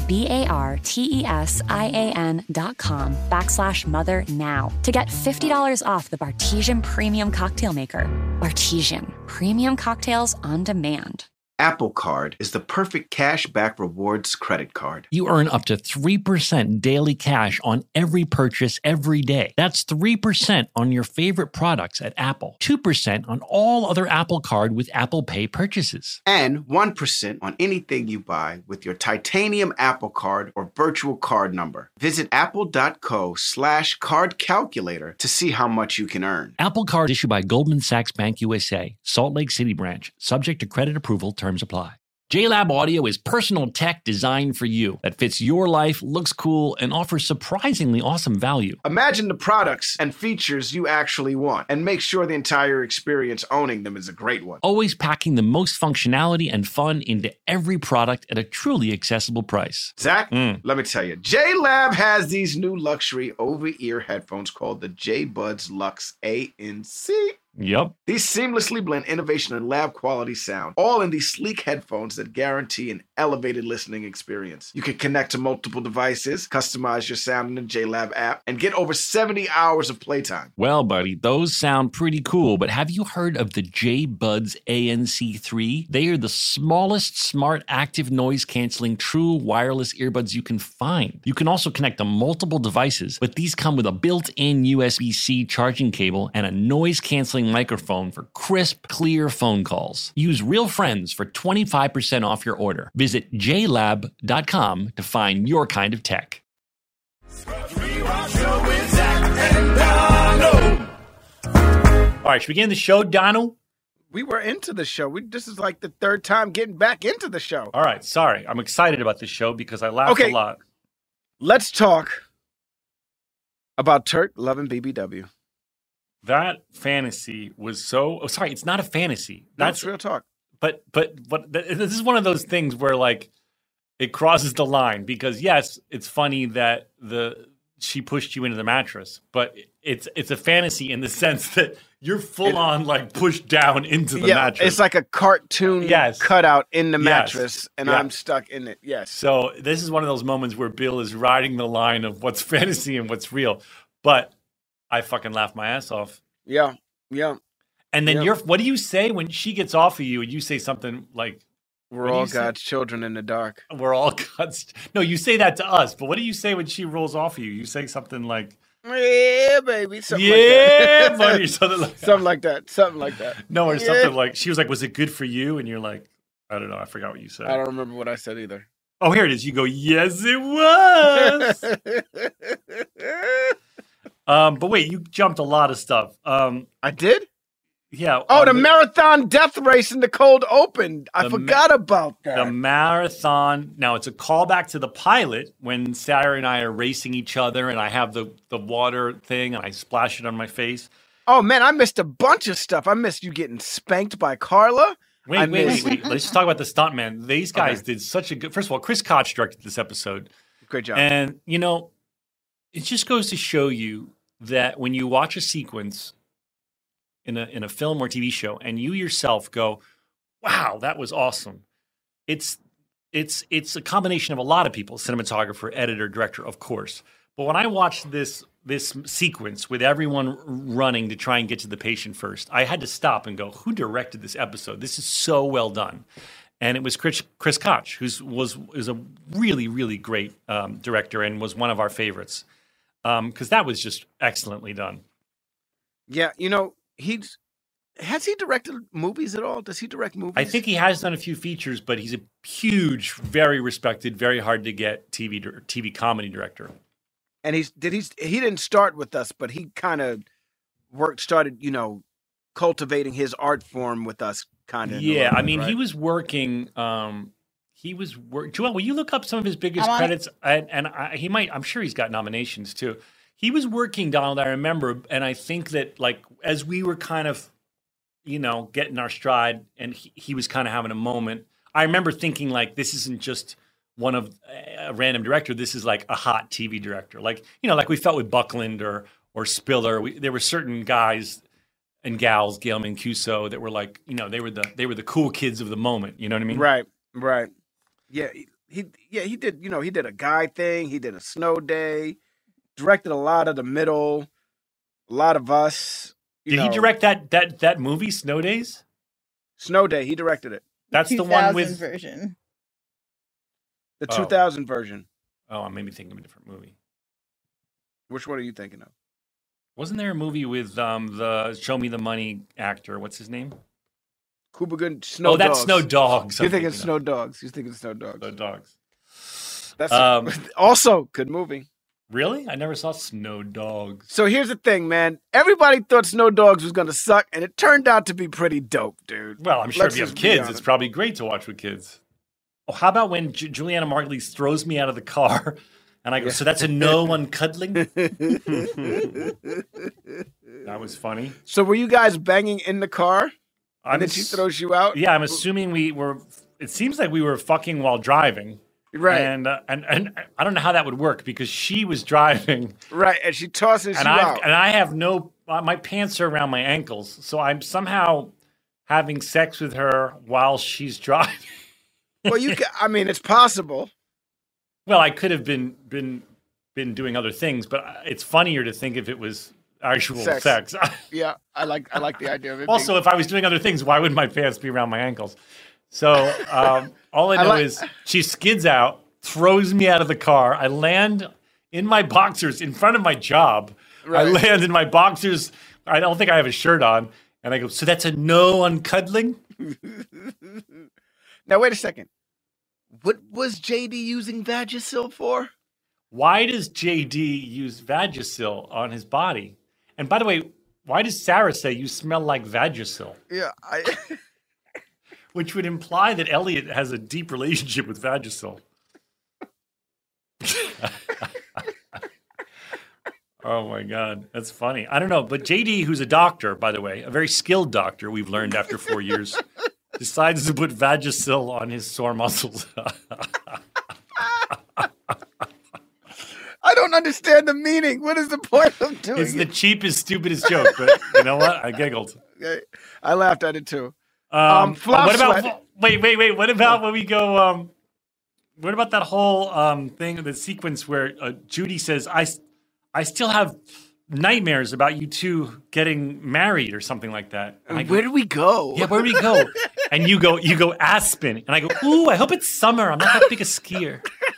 B-A-R-T-E-S-I-A-N dot com backslash mother now to get fifty dollars off the Bartesian Premium Cocktail Maker. Bartesian, premium cocktails on demand. Apple Card is the perfect cash back rewards credit card. You earn up to three percent daily cash on every purchase every day. That's three percent on your favorite products at Apple, two percent on all other Apple Card with Apple Pay purchases, and one percent on anything you buy with your titanium Apple Card or virtual card number. Visit apple.co slash card calculator to see how much you can earn. Apple Card issued by Goldman Sachs Bank U S A, Salt Lake City branch, subject to credit approval. Terms apply. JLab Audio is personal tech designed for you that fits your life, looks cool, and offers surprisingly awesome value. Imagine the products and features you actually want, and make sure the entire experience owning them is a great one. Always packing the most functionality and fun into every product at a truly accessible price. Zach, mm. let me tell you, JLab has these new luxury over-ear headphones called the J-Buds Luxe A N C. Yep. These seamlessly blend innovation and lab quality sound, all in these sleek headphones that guarantee an elevated listening experience. You can connect to multiple devices, customize your sound in the JLab app, and get over seventy hours of playtime. Well, buddy, those sound pretty cool, but have you heard of the J-Buds A N C three? They are the smallest smart active noise canceling true wireless earbuds you can find. You can also connect to multiple devices, but these come with a built-in U S B C charging cable and a noise canceling microphone for crisp, clear phone calls. Use Real Friends for twenty-five percent off your order. Visit j lab dot com to find your kind of tech. All right, should we begin the show, Donald? We were into the show. We, this is like the third time getting back into the show. All right, sorry. I'm excited about this show because I laughed okay, a lot. Let's talk about Turk loving B B W. that fantasy was so. Oh, sorry, it's not a fantasy. That's That's real talk. But but but th- this is one of those things where like it crosses the line because yes, it's funny that the she pushed you into the mattress, but it's it's a fantasy in the sense that you're full it, on like pushed down into the yeah, mattress. It's like a cartoon yes. cutout in the yes. mattress, and yeah. I'm stuck in it. Yes. So this is one of those moments where Bill is riding the line of what's fantasy and what's real. But I fucking laugh my ass off. Yeah, yeah. And then yeah. you're, what do you say when she gets off of you and you say something like, "We're all God's say? children in the dark." We're all God's. No, you say that to us. But what do you say when she rolls off of you? You say something like, "Yeah, baby." Something yeah, like that. buddy. Something like that. something like that. Something like that. No, or yeah. something like she was like, "Was it good for you?" And you're like, "I don't know. I forgot what you said." I don't remember what I said either. Oh, here it is. You go, "Yes, it was." um, but wait, you jumped a lot of stuff. Um, I did. Yeah. Oh, um, the marathon death race in the cold open. I forgot ma- about that. The marathon. Now, it's a callback to the pilot when Sarah and I are racing each other and I have the, the water thing and I splash it on my face. Oh, man, I missed a bunch of stuff. I missed you getting spanked by Carla. Wait, I wait, missed... wait, wait. Let's just talk about the stuntman. These guys okay. did such a good – first of all, Chris Koch directed this episode. Great job. And, you know, it just goes to show you that when you watch a sequence – in a in a film or T V show, and you yourself go, wow, that was awesome. It's it's it's a combination of a lot of people, cinematographer, editor, director, of course. But when I watched this this sequence with everyone running to try and get to the patient first, I had to stop and go, who directed this episode? This is so well done. And it was Chris, Chris Koch, who was, was a really, really great um, director and was one of our favorites. Because um, that was just excellently done. Yeah, you know, He's has he directed movies at all? Does he direct movies? I think he has done a few features, but he's a huge, very respected, very hard to get T V T V comedy director. And he's did he's he didn't start with us, but he kind of worked started you know cultivating his art form with us, kind of. Yeah, bit, I mean, right? he was working. Um, he was work. Joel, will you look up some of his biggest I credits? And, and I, he might. I'm sure he's got nominations too. He was working, Donald, I remember, and I think that, like, as we were kind of, you know, getting our stride, and he, he was kind of having a moment, I remember thinking, like, this isn't just one of a random director. This is, like, a hot T V director. Like, you know, like we felt with Buckland or or Spiller. We, there were certain guys and gals, Gail Mancuso, that were, like, you know, they were the they were the cool kids of the moment. You know what I mean? Right, right. Yeah, he yeah he did, you know, he did a Guy thing. He did a Snow Day. Directed a lot of The Middle, a lot of Us. Did know. he direct that that that movie, Snow Days? Snow Day, he directed it. That's the one with version. The two thousand oh. version. Oh, I'm maybe thinking of a different movie. Which one are you thinking of? Wasn't there a movie with um, the Show Me the Money actor? What's his name? Cuba Gooding. Snow oh, that's Dogs. Snow Dogs. You're thinking Snow Dogs. You're thinking Snow Dogs. Snow Dogs. That's um, a, also good movie. Really? I never saw Snow Dogs. So here's the thing, man. Everybody thought Snow Dogs was going to suck, and it turned out to be pretty dope, dude. Well, I'm sure Let's if you have kids, it's probably great to watch with kids. Oh, how about when Ju- Juliana Margulies throws me out of the car, and I go, yeah. so that's a no on cuddling? That was funny. So were you guys banging in the car, and I'm then she throws you out? Yeah, I'm assuming we were, it seems like we were fucking while driving. Right, and uh, and and I don't know how that would work because she was driving, right, and she tosses and you I out, and I have no, uh, my pants are around my ankles, so I'm somehow having sex with her while she's driving. Well, you, can, I mean, it's possible. Well, I could have been been been doing other things, but it's funnier to think if it was actual sex. sex. Yeah, I like I like the idea of it. Also, being... if I was doing other things, why would my pants be around my ankles? So um, all I know I like... is she skids out, throws me out of the car. I land in my boxers in front of my job. Right. I land in my boxers. I don't think I have a shirt on. And I go, so that's a no on cuddling? Now, wait a second. What was J D using Vagisil for? Why does J D use Vagisil on his body? And by the way, why does Sarah say you smell like Vagisil? Yeah, I... Which would imply that Elliot has a deep relationship with Vagisil. Oh my God, that's funny. I don't know, but J D, who's a doctor, by the way, a very skilled doctor, we've learned after four years, decides to put Vagisil on his sore muscles. I don't understand the meaning. What is the point of doing It's it? the cheapest, stupidest joke, but you know what? I giggled. Okay. I laughed at it too. Um, Um, flop what about? sweat. Wait, wait, wait. What about when we go? Um, what about that whole um, thing, the sequence where uh, Judy says, "I, I still have nightmares about you two getting married" or something like that. And I go, Where do we go? yeah, where do we go? And you go, you go Aspen, and I go, ooh, I hope it's summer. I'm not that big a skier.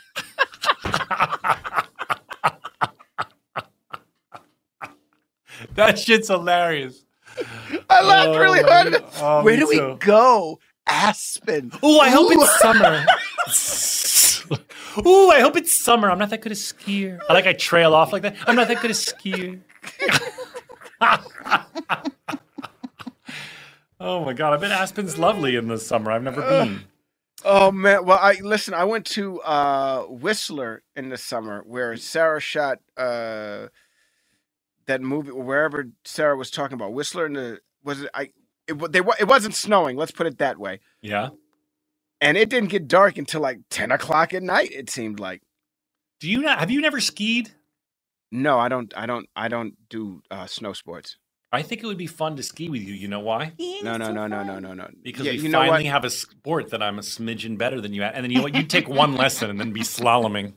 That shit's hilarious. I laughed Oh, really hard. oh, Where me do we too. go? Aspen. Ooh, I hope Ooh. it's summer. Ooh, I hope it's summer. I'm not that good a skier. I like I trail off like that. I'm not that good a skier. Oh my God, I bet Aspen's lovely in the summer. I've never been. Oh man. Well, I listen. I went to uh, Whistler in the summer, where Sarah shot uh, that movie. Wherever Sarah was talking about Whistler, in the was it? I it wa- they wa- it wasn't snowing. Let's put it that way. Yeah. And it didn't get dark until like ten o'clock at night. It seemed like. Do you not? Have you never skied? No, I don't. I don't. I don't do uh, snow sports. I think it would be fun to ski with you. You know why? No, no, no, no, no, no, no. Because Yeah, we you know finally what? have a sport that I'm a smidgen better than you at. And then you know what? You take one lesson and then be slaloming.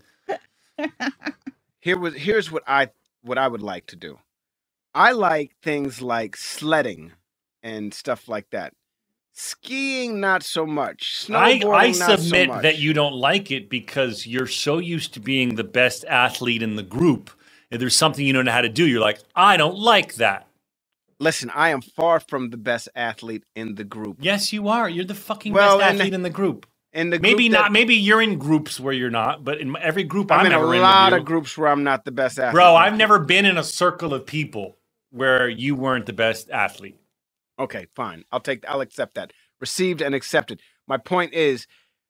Here was here's what I what I would like to do. I like things like sledding and stuff like that. Skiing, not so much. I, Snowboarding, I not so submit much. that you don't like it because you're so used to being the best athlete in the group. If there's something you don't know how to do, you're like, I don't like that. Listen, I am far from the best athlete in the group. Yes, you are. You're the fucking Well, best in the- athlete in the group. In the Maybe group not. that- Maybe you're in groups where you're not, but in every group I'm I'm, in a ever in lot with of you, groups where I'm not the best athlete. bro, I've never been in a circle of people where you weren't the best athlete. Okay, fine. I'll take. I'll accept that. Received and accepted. My point is,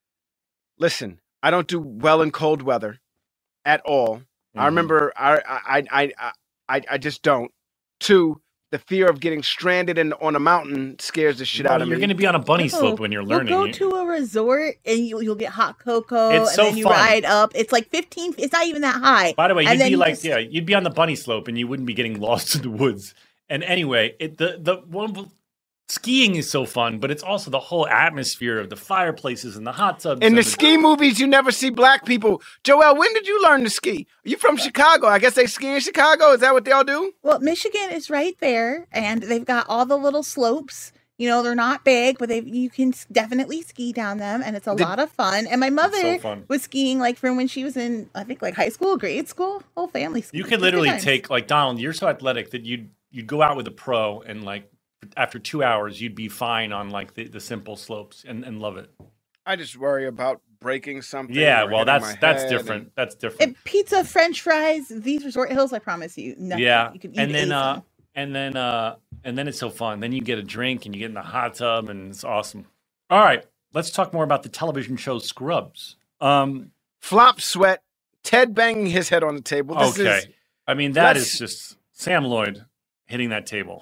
listen, I don't do well in cold weather at all. Mm-hmm. I remember. I I I I I I just don't. Two, the fear of getting stranded in, on a mountain scares the shit Well, out of you're me. going to be on a bunny No, slope when you're learning. We'll go You- to a resort and you, you'll get hot cocoa It's and so then you fun. ride up. It's like fifteen. It's not even that high. By the way, And you'd then be you like, just- yeah, you'd be on the bunny slope and you wouldn't be getting lost in the woods. And anyway, it the the one skiing is so fun, but it's also the whole atmosphere of the fireplaces and the hot tubs. In and the ski movies, you never see black people. Joel, when did you learn to ski? Are you from Chicago? I guess they ski in Chicago. Is that what they all do? Well, Michigan is right there, and they've got all the little slopes. You know, they're not big, but they you can s- definitely ski down them, and it's a Did- lot of fun. And my mother fun. was skiing like from when she was in, I think, like high school, grade school, whole family. Skiing. You It's could good literally times. take like Donald. You're so athletic that you'd you'd go out with a pro and like after two hours you'd be fine on like the, the simple slopes and, and love it. I just worry about breaking something. Yeah, or well hitting that's my that's head different. and- That's different. And pizza, French fries, these resort hills. I promise you, nothing. Yeah, you could eat and then ace uh, them. and then uh, and then it's so fun. Then you get a drink and you get in the hot tub and it's awesome. All right, let's talk more about the television show Scrubs. Um, Flop sweat. Ted banging his head on the table. This okay, is I mean that let's- is just Sam Lloyd hitting that table.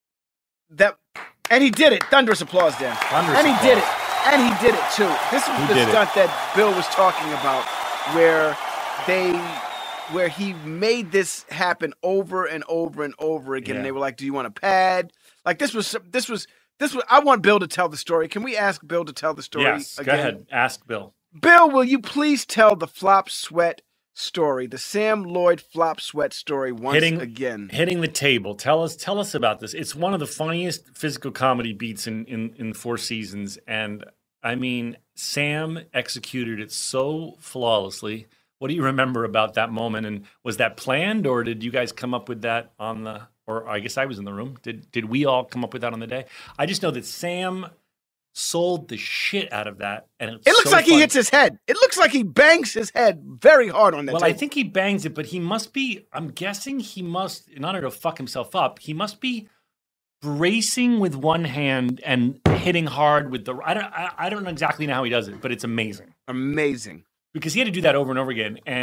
that, and he did it. Thunderous applause, Dan. Thunderous and he applause. did it. And he did it too. This was Who the did it? stunt that Bill was talking about, where they, where he made this happen over and over and over again. Yeah. And they were like, "Do you want a pad?" Like this was this was this was. I want Bill to tell the story. Can we ask Bill to tell the story Yes, again? go ahead. Ask Bill. Bill, will you please tell the flop sweat story, the Sam Lloyd flop sweat story once Hitting- again? Hitting the table. Tell us, tell us about this. It's one of the funniest physical comedy beats in in, in Four Seasons, and I mean, Sam executed it so flawlessly. What do you remember about that moment? And was that planned, or did you guys come up with that on the? Or I guess I was in the room. Did did we all come up with that on the day? I just know that Sam sold the shit out of that, and it's It looks so like he fun. hits his head. It looks like he bangs his head very hard on that Well, table. I think he bangs it, but he must be. I'm guessing he must, in order to fuck himself up, he must be bracing with one hand and hitting hard with the. I don't. I, I don't exactly know how he does it, but it's amazing Amazing. because he had to do that over and over again. And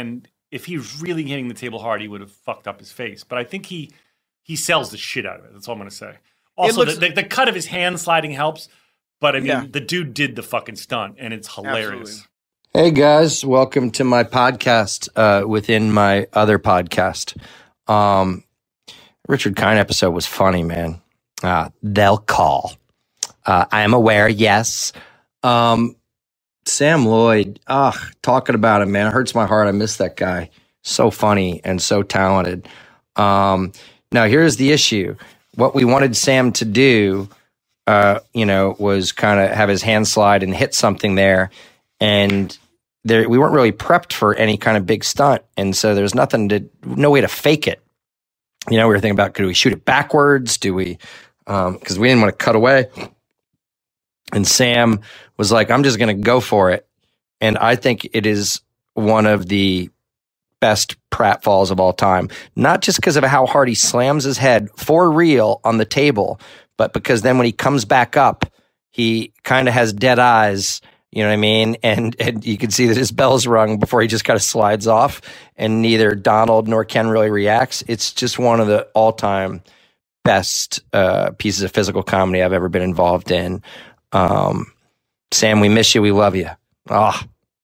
if he was really hitting the table hard, he would have fucked up his face. But I think he he sells the shit out of it. That's all I'm going to say. Also, looks, the, the, the cut of his hand sliding helps. But I mean, yeah. the dude did the fucking stunt, and it's hilarious. Absolutely. Hey guys, welcome to my podcast uh, within my other podcast. Um, Richard Kind episode was funny, man. Uh, they'll call. Uh, I am aware, yes. Um, Sam Lloyd, ah, talking about him, man, it hurts my heart. I miss that guy. So funny and so talented. Um, now, here's the issue. What we wanted Sam to do, uh, you know, was kind of have his hand slide and hit something there. And there, we weren't really prepped for any kind of big stunt. And so there's nothing to, no way to fake it. You know, we were thinking about, could we shoot it backwards? Do we, um, cause we didn't want to cut away. And Sam was like, I'm just going to go for it. And I think it is one of the best pratfalls of all time. Not just because of how hard he slams his head for real on the table, but because then when he comes back up, he kind of has dead eyes, you know what I mean? And, and you can see that his bell's rung before he just kind of slides off, and neither Donald nor Ken really reacts. It's just one of the all-time best uh, pieces of physical comedy I've ever been involved in. Um, Sam, we miss you. We love you. Oh,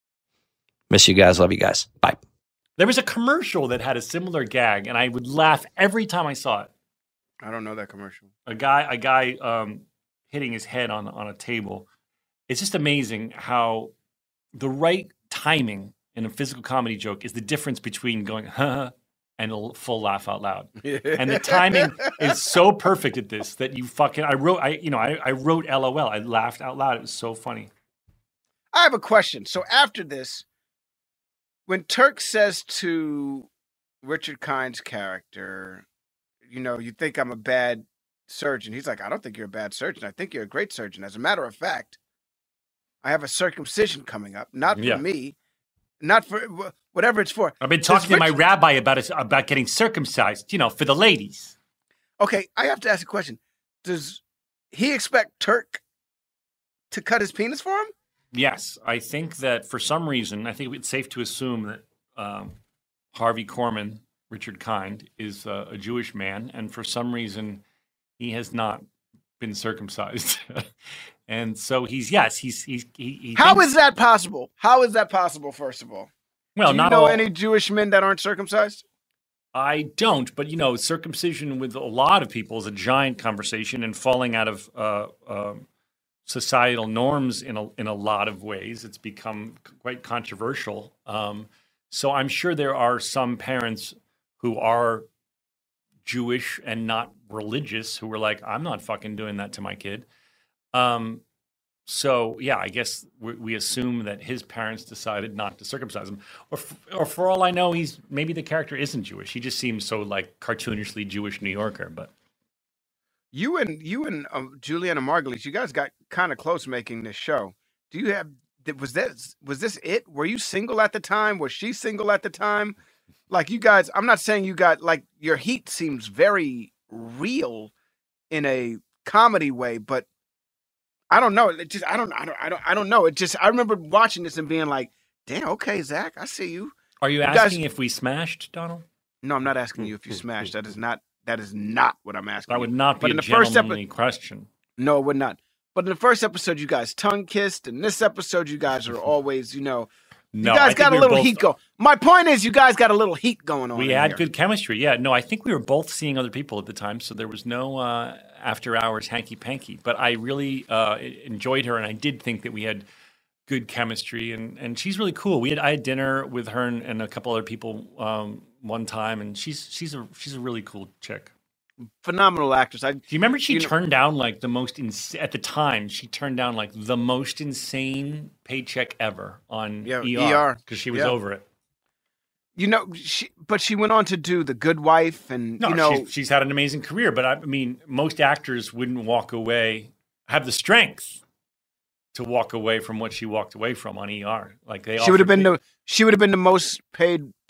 miss you guys. Love you guys. Bye. There was a commercial that had a similar gag, and I would laugh every time I saw it. I don't know that commercial. A guy, a guy um, hitting his head on on a table. It's just amazing how the right timing in a physical comedy joke is the difference between going huh and a full laugh out loud. And the timing is so perfect at this that you fucking, I wrote, I, you know, I, I wrote L O L. I laughed out loud. It was so funny. I have a question. So after this, when Turk says to Richard Kind's character, you know, you think I'm a bad surgeon. He's like, I don't think you're a bad surgeon. I think you're a great surgeon. As a matter of fact, I have a circumcision coming up, not for yeah. me, not for whatever it's for. I've been talking to my rabbi about it, about getting circumcised, you know, for the ladies. Okay, I have to ask a question. Does he expect Turk to cut his penis for him? Yes. I think that for some reason, I think it's safe to assume that um, Harvey Korman, Richard Kind, is uh, a Jewish man, and for some reason, he has not been circumcised. And so he's, yes, he's, he's, he, he How thinks, is that possible? How is that possible, first of all? Well, Do you not know all, any Jewish men that aren't circumcised? I don't, but you know, circumcision with a lot of people is a giant conversation and falling out of uh, uh, societal norms in a, in a lot of ways. It's become quite controversial. Um, so I'm sure there are some parents who are Jewish and not religious who were like, I'm not fucking doing that to my kid. Um, so yeah, I guess we, we assume that his parents decided not to circumcise him, or, f- or for all I know, he's maybe the character isn't Jewish. He just seems so like cartoonishly Jewish New Yorker. But you and you and um, Juliana Margulies, you guys got kind of close making this show. Do you have? Was this was this it? Were you single at the time? Was she single at the time? Like you guys, I'm not saying you got like your heat seems very real in a comedy way, but. I don't know. It just I don't I don't I don't I don't know. It just I remember watching this and being like, "Damn, okay, Zach, I see you." Are you, you asking guys... if we smashed, Donald? No, I'm not asking you if you smashed. That is not that is not what I'm asking. That would not be but a in the gentlemanly first epi- question. No, it would not. But in the first episode, you guys tongue kissed, and this episode, you guys are always, you know, no, you guys I got a we little both... heat go. My point is, you guys got a little heat going on. We in had here. good chemistry. Yeah, no, I think we were both seeing other people at the time, so there was no uh, after hours hanky panky. But I really uh, enjoyed her, and I did think that we had good chemistry, and, and she's really cool. We had I had dinner with her and, and a couple other people um, one time, and she's she's a she's a really cool chick. Phenomenal actress. I, Do you remember she you turned know, down like the most ins- at the time? She turned down like the most insane paycheck ever on yeah, E R because she was yeah. over it. You know, she, but she went on to do The Good Wife, and no, you know, she's, she's had an amazing career. But I mean, most actors wouldn't walk away, have the strength to walk away from what she walked away from on E R. Like they, she would have been the she would have been the most paid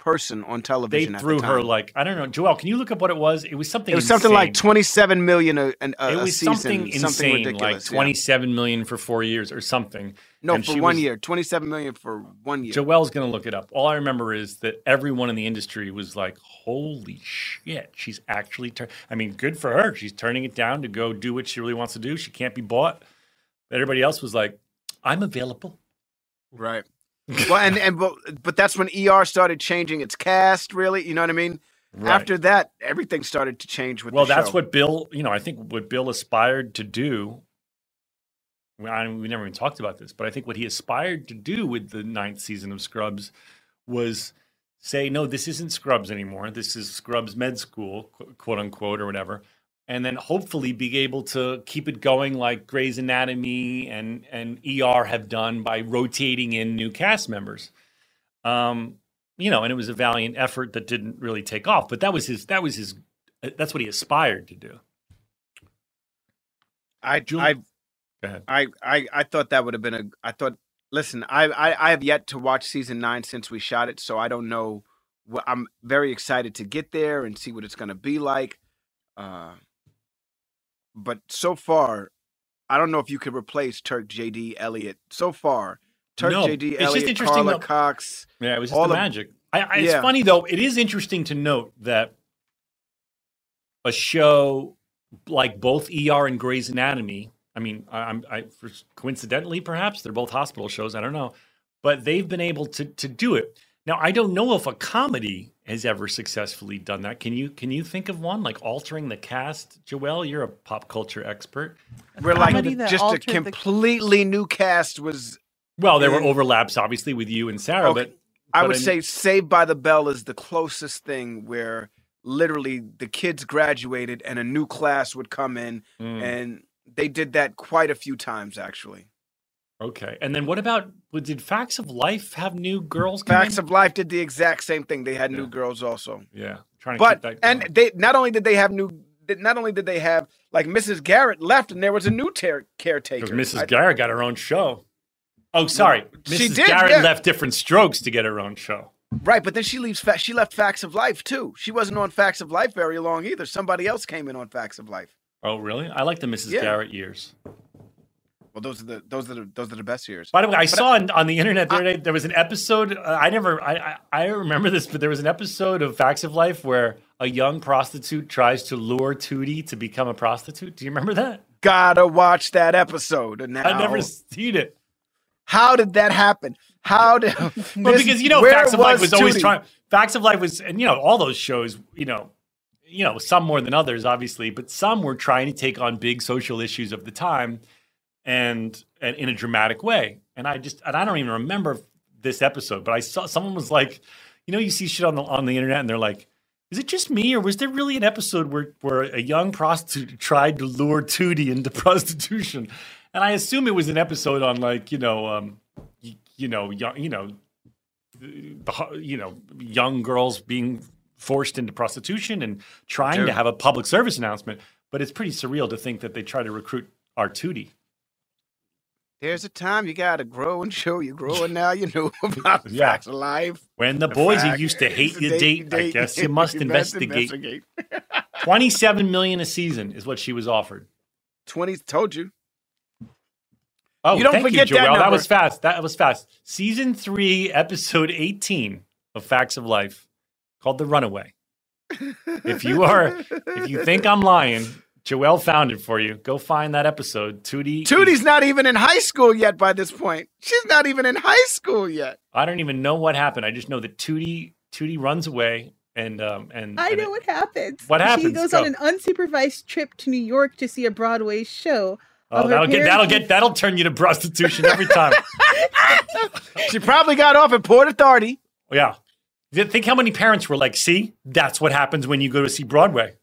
person on They television at threw the time. her like I don't know, Joel. Can you look up what it was? It was something. It was something like insane. twenty-seven million a, a, a It was season, something insane, something like ridiculous. yeah. twenty-seven million for four years or something. No, And for she one was- year, twenty-seven million for one year. Joelle's going to look it up. All I remember is that everyone in the industry was like, holy shit, she's actually, tur- I mean, good for her. She's turning it down to go do what she really wants to do. She can't be bought. Everybody else was like, I'm available. Right. Well, and and but, but that's when E R started changing its cast. Really, you know what I mean? Right. After that, everything started to change with. Well, the that's show. what Bill, you know, I think what Bill aspired to do. We, I, we never even talked about this, but I think what he aspired to do with the ninth season of Scrubs was say, no, this isn't Scrubs anymore. This is Scrubs Med School, qu- quote unquote, or whatever. And then hopefully be able to keep it going like Grey's Anatomy and, and E R have done by rotating in new cast members. Um, you know, and it was a valiant effort that didn't really take off, but that was his, that was his, that's what he aspired to do. I Jul- I Go ahead. I I I thought that would have been a. I thought. Listen, I I I have yet to watch season nine since we shot it, so I don't know. What, I'm very excited to get there and see what it's going to be like. Uh, but so far, I don't know if you could replace Turk J D Elliott. So far, Turk No, J D it's just Elliott, interesting Carla though- Cox. Yeah, it was just all the of- magic. I, I, it's Yeah. funny though. It is interesting to note that a show like both E R and Grey's Anatomy. I mean, I, I'm I for, coincidentally perhaps they're both hospital shows. I don't know, but they've been able to to do it. Now I don't know if a comedy has ever successfully done that. Can you can you think of one like altering the cast? Joelle, you're a pop culture expert. We're comedy like that just a altered the- completely new cast was. Well, there were Yeah. overlaps obviously with you and Sarah, Okay. but I but would in- say Saved by the Bell is the closest thing where literally the kids graduated and a new class would come in, Mm. and they did that quite a few times actually. Okay. And then what about, well, did Facts of Life have new girls come Facts in? of Life did the exact same thing. They had new Yeah. girls also. Yeah. Trying to But keep that and going. they not only did they have new not only did they have like Missus Garrett left and there was a new ter- caretaker. Because Missus I- Garrett got her own show. Oh, sorry. She Missus did, Garrett yeah. left Different Strokes to get her own show. Right, but then she leaves fa- she left Facts of Life too. She wasn't on Facts of Life very long either. Somebody else came in on Facts of Life. Oh, really? I like the Missus Yeah. Garrett years. Well, those are the those are the those are the best years. By the way, I But saw on, on the internet the other day, there was an episode. Uh, I never, I, I, I remember this, but there was an episode of Facts of Life where a young prostitute tries to lure Tootie to become a prostitute. Do you remember that? Gotta watch that episode. And now, I've never seen it. how did that happen? How did? Well, this- because you know, where Facts of Life was always Tootie? trying. Facts of Life was, and you know, all those shows, you know, you know, some more than others, obviously, but some were trying to take on big social issues of the time, and and in a dramatic way. And I just, and I don't even remember this episode, but I saw someone was like, you know, you see shit on the on the internet, and they're like, is it just me, or was there really an episode where where a young prostitute tried to lure Tootie into prostitution? And I assume it was an episode on like, you know, um, y- you know, young, you know. the- you know, young girls being forced into prostitution and trying Sure. to have a public service announcement. But it's pretty surreal to think that they try to recruit our Tootie. There's a time you gotta grow and show you're growing now. You know about Yeah. Facts of Life. When the boys you Fact- used to hate you Date- date, I date- guess you must investigate. investigate. twenty-seven million a season is what she was offered. Twenty told you. Oh, You don't thank forget you, that Joelle. That number. was fast. That was fast. Season three, episode eighteen of Facts of Life, called The Runaway. If you are, if you think I'm lying, Joelle found it for you. Go find that episode. Tootie. is- Tootie's not even in high school yet by this point. She's not even in high school yet. I don't even know what happened. I just know that Tootie Tootie runs away and um and I and know what happens. What She happens? goes Go. on an unsupervised trip to New York to see a Broadway show. Oh, while her that'll get that'll parents- get that'll turn you to prostitution every time. She probably got off at Port Authority. Yeah. Th- Think how many parents were like, "See, that's what happens when you go to see Broadway."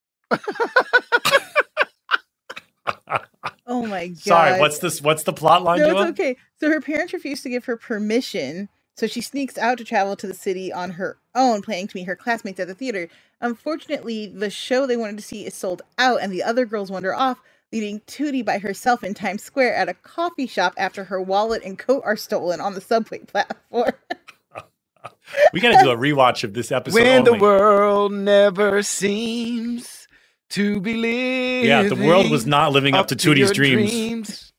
Oh my god! Sorry, what's this? What's the plot line, No, Joelle? it's okay. So her parents refused to give her permission, so she sneaks out to travel to the city on her own, planning to meet her classmates at the theater. Unfortunately, the show they wanted to see is sold out, and the other girls wander off, leaving Tootie by herself in Times Square at a coffee shop after her wallet and coat are stolen on the subway platform. We got to do a rewatch of this episode. When only. the world never seems to be living. Yeah, the world was not living up, up to Tootie's dreams. dreams.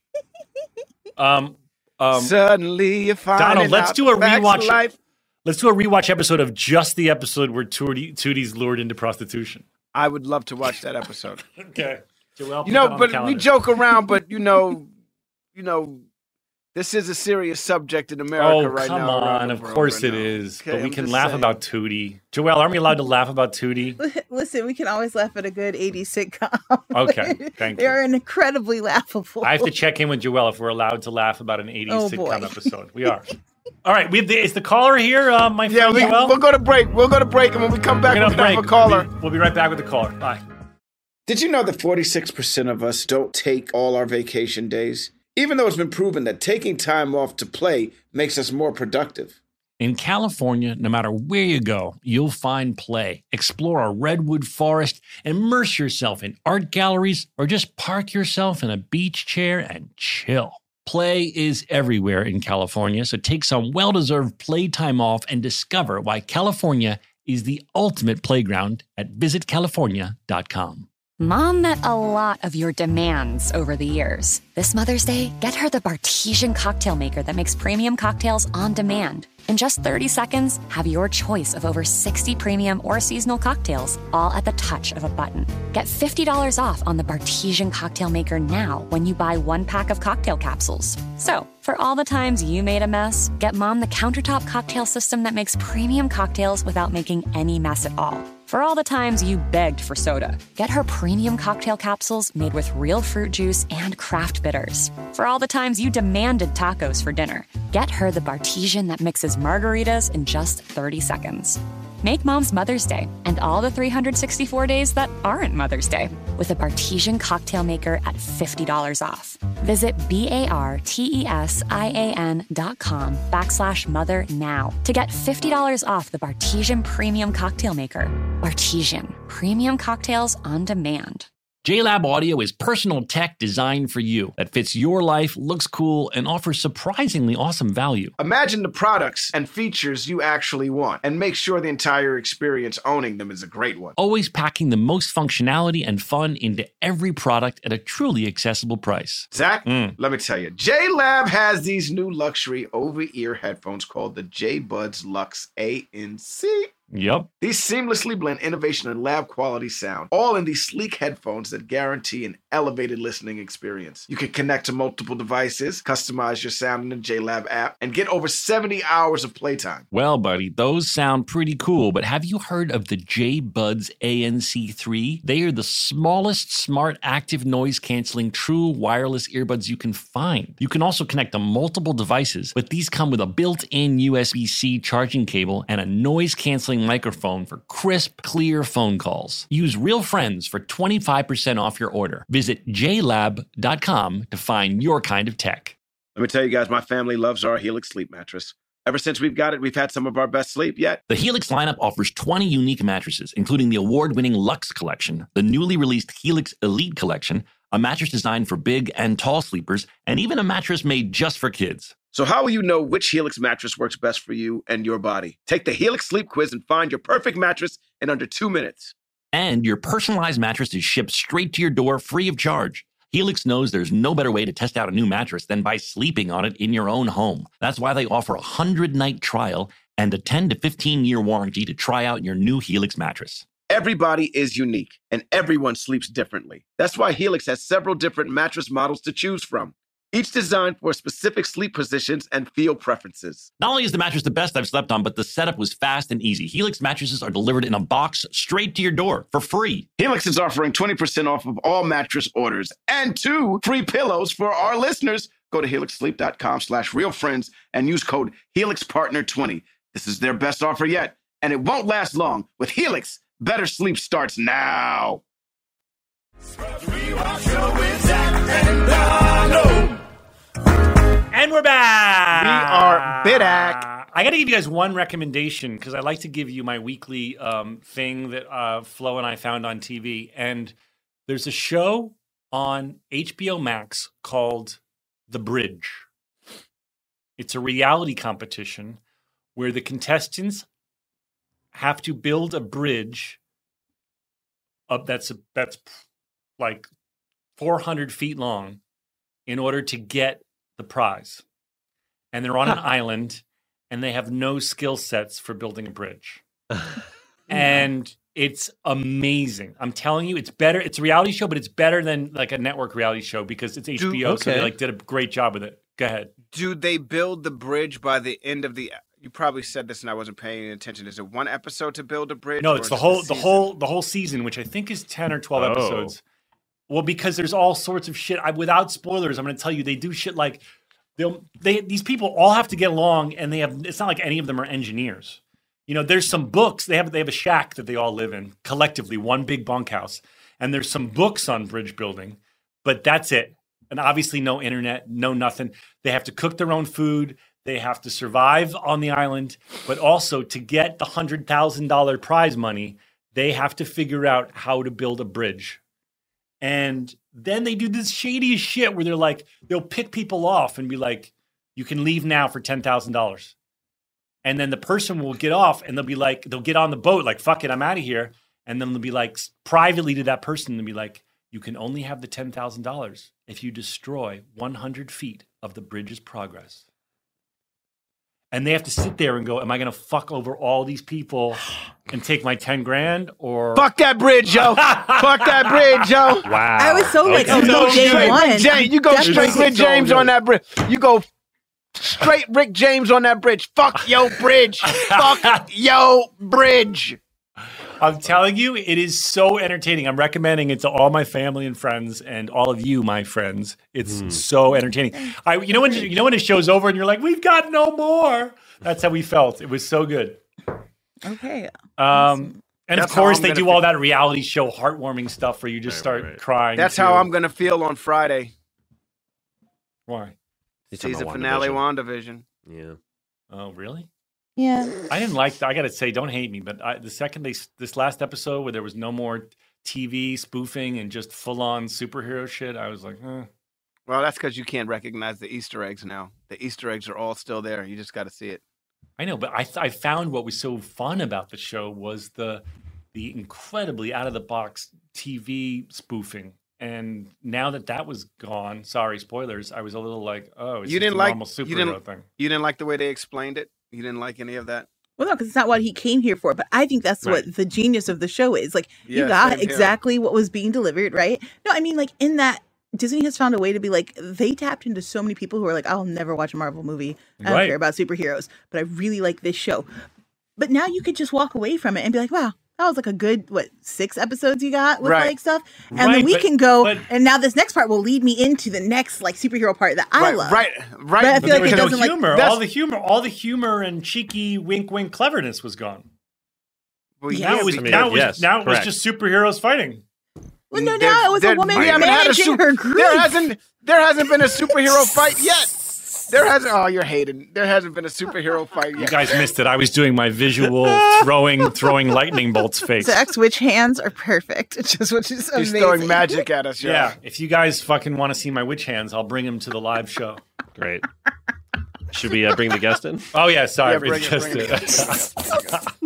um, um, Suddenly you find Donald, let's do a rewatch. Life. Let's do a rewatch episode of just the episode where Tootie, Tootie's lured into prostitution. I would love to watch that episode. Okay. Joelle, you know, but we joke around, but you know, you know, this is a serious subject in America oh, right come now. Oh, come on. Of course right it now. is. Okay, but we I'm can just laugh saying. about Tootie. Joelle, aren't we allowed to laugh about Tootie? Listen, we can always laugh at a good eighties sitcom. Okay, thank you. They're incredibly laughable. I have to check in with Joelle if we're allowed to laugh about an eighties Oh, sitcom boy. episode. We are. All right, we have the, is the caller here, uh, my friend Yeah, we, Joelle? we'll go to break. We'll go to break, and when we come back, We're we're gonna going to have break. a caller. We'll be, we'll be right back with the caller. Bye. Did you know that forty-six percent of us don't take all our vacation days? Even though it's been proven that taking time off to play makes us more productive. In California, no matter where you go, you'll find play. Explore a redwood forest, immerse yourself in art galleries, or just park yourself in a beach chair and chill. Play is everywhere in California, so take some well-deserved playtime off and discover why California is the ultimate playground at visit california dot com. Mom met a lot of your demands over the years. This Mother's Day, get her the Bartesian cocktail maker that makes premium cocktails on demand. In just thirty seconds, have your choice of over sixty premium or seasonal cocktails, all at the touch of a button. Get fifty dollars off on the Bartesian cocktail maker now when you buy one pack of cocktail capsules. So, for all the times you made a mess, get Mom the countertop cocktail system that makes premium cocktails without making any mess at all. For all the times you begged for soda, get her premium cocktail capsules made with real fruit juice and craft bitters. For all the times you demanded tacos for dinner, get her the Bartesian that mixes margaritas in just thirty seconds. Make Mom's Mother's Day and all the three hundred sixty-four days that aren't Mother's Day with a Bartesian cocktail maker at fifty dollars off. Visit B-A-R-T-E-S-I-A-N dot com backslash mother now to get fifty dollars off the Bartesian Premium Cocktail Maker. Bartesian, premium cocktails on demand. JLab Audio is personal tech designed for you that fits your life, looks cool, and offers surprisingly awesome value. Imagine the products and features you actually want, and make sure the entire experience owning them is a great one. Always packing the most functionality and fun into every product at a truly accessible price. Zach, Mm. let me tell you, JLab has these new luxury over-ear headphones called the J-Buds Lux A N C. Yep. These seamlessly blend innovation and lab quality sound, all in these sleek headphones that guarantee an elevated listening experience. You can connect to multiple devices, customize your sound in the JLab app, and get over seventy hours of playtime. Well, buddy, those sound pretty cool, but have you heard of the J-Buds A N C three? They are the smallest smart active noise canceling true wireless earbuds you can find. You can also connect to multiple devices, but these come with a built-in U S B-C charging cable and a noise canceling microphone for crisp, clear phone calls. Use Real Friends for twenty-five percent off your order. Visit j lab dot com to find your kind of tech. Let me tell you guys, my family loves our Helix sleep mattress. Ever since we've got it, we've had some of our best sleep yet. The Helix lineup offers twenty unique mattresses, including the award-winning Luxe Collection, the newly released Helix Elite Collection, a mattress designed for big and tall sleepers, and even a mattress made just for kids. So how will you know which Helix mattress works best for you and your body? Take the Helix Sleep Quiz and find your perfect mattress in under two minutes. And your personalized mattress is shipped straight to your door free of charge. Helix knows there's no better way to test out a new mattress than by sleeping on it in your own home. That's why they offer a one hundred night trial and a ten to fifteen year warranty to try out your new Helix mattress. Everybody is unique, and everyone sleeps differently. That's why Helix has several different mattress models to choose from, each designed for specific sleep positions and feel preferences. Not only is the mattress the best I've slept on, but the setup was fast and easy. Helix mattresses are delivered in a box straight to your door for free. Helix is offering twenty percent off of all mattress orders and two free pillows for our listeners. Go to helix sleep dot com slash real friends and use code Helix Partner twenty. This is their best offer yet, and it won't last long. With Helix, better sleep starts now. And we're back. We are Bidak. I got to give you guys one recommendation because I like to give you my weekly um, thing that uh, Flo and I found on T V. And there's a show on H B O Max called The Bridge. It's a reality competition where the contestants have to build a bridge up that's that's like four hundred feet long in order to get the prize. And they're on an island and they have no skill sets for building a bridge. And it's amazing. I'm telling you, it's better. It's a reality show, but it's better than like a network reality show because it's H B O. Do, So okay. they like did a great job with it. Go ahead. Do they build the bridge by the end of the? You probably said this and I wasn't paying attention. Is it one episode to build a bridge? No, or it's is the it whole the season? whole the whole season, which I think is ten or twelve Oh. episodes. Well, because there's all sorts of shit. I, without spoilers, I'm going to tell you they do shit like they'll they these people all have to get along, and they have. It's not like any of them are engineers. You know, there's some books. They have they have a shack that they all live in collectively, one big bunkhouse, and there's some books on bridge building, but that's it. And obviously, no internet, no nothing. They have to cook their own food. They have to survive on the island, but also to get the hundred thousand dollar prize money, they have to figure out how to build a bridge. And then they do this shadiest shit where they're like, they'll pick people off and be like, "You can leave now for ten thousand dollars." And then the person will get off and they'll be like, they'll get on the boat, like, fuck it, I'm out of here. And then they'll be like, privately to that person, they'll be like, "You can only have the ten thousand dollars if you destroy one hundred feet of the bridge's progress." And they have to sit there and go, am I going to fuck over all these people and take my ten grand or? Fuck that bridge, yo. Fuck that bridge, yo. Wow. I was so like, Okay. oh, no, So day Straight one. Rick James. You go Definitely straight Rick so James good. on that bridge. You go straight Rick James on that bridge. Fuck yo bridge. Fuck yo bridge. I'm telling you, it is so entertaining. I'm recommending it to all my family and friends and all of you, my friends. It's so entertaining. I, you know when you know when it show's over and you're like, we've got no more. That's how we felt. It was so good. Okay. Um, and That's of course, how I'm they gonna do feel. all that reality show heartwarming stuff where you just Right, start right. crying. That's too. how I'm gonna feel on Friday. Why? He's talking Season about finale WandaVision. WandaVision. Yeah. Oh, really? Yeah. I didn't like that. I got to say, don't hate me, but I, the second they this last episode where there was no more T V spoofing and just full on superhero shit, I was like, eh. Well, that's because you can't recognize the Easter eggs now. The Easter eggs are all still there. You just got to see it. I know, but I th- I found what was so fun about the show was the the incredibly out of the box T V spoofing. And now that that was gone, sorry, spoilers. I was a little like, oh, it's You just didn't a like- normal superhero you didn't- thing. You didn't like the way they explained it. You didn't like any of that. Well, no, because it's not what he came here for. But I think that's Right. what the genius of the show is. Like, you Yeah, got same here. exactly what was being delivered, right? No, I mean, like, in that, Disney has found a way to be like, they tapped into so many people who are like, I'll never watch a Marvel movie. I don't Right. care about superheroes, but I really like this show. But now you could just walk away from it and be like, wow, that was like a good, what, six episodes you got with Right. like stuff? And Right, then we but- can go, but- and now this next part will lead me into the next like superhero part that I right, love. right, right. But I But feel there like was it no doesn't, like- humor. That's- all the humor, all the humor and cheeky wink, wink cleverness was gone. Well, Yeah, Now it was, I mean, now it was, yes, now it was correct. just superheroes fighting. Well, no, There- no, it was there- a woman we haven't had a managing su- her grief. There hasn't there hasn't been a superhero fight yet. There hasn't. Oh, you're hating. There hasn't been a superhero fight You yet. guys missed it. I was doing my visual throwing throwing lightning bolts face. Zach's witch hands are perfect. It's just which is He's amazing. throwing magic at us. yo. Yeah, if you guys fucking want to see my witch hands, I'll bring them to the live show. Great. Should we uh, bring the guest in? Oh yeah, sorry, Yeah, it's bring it, just bring it.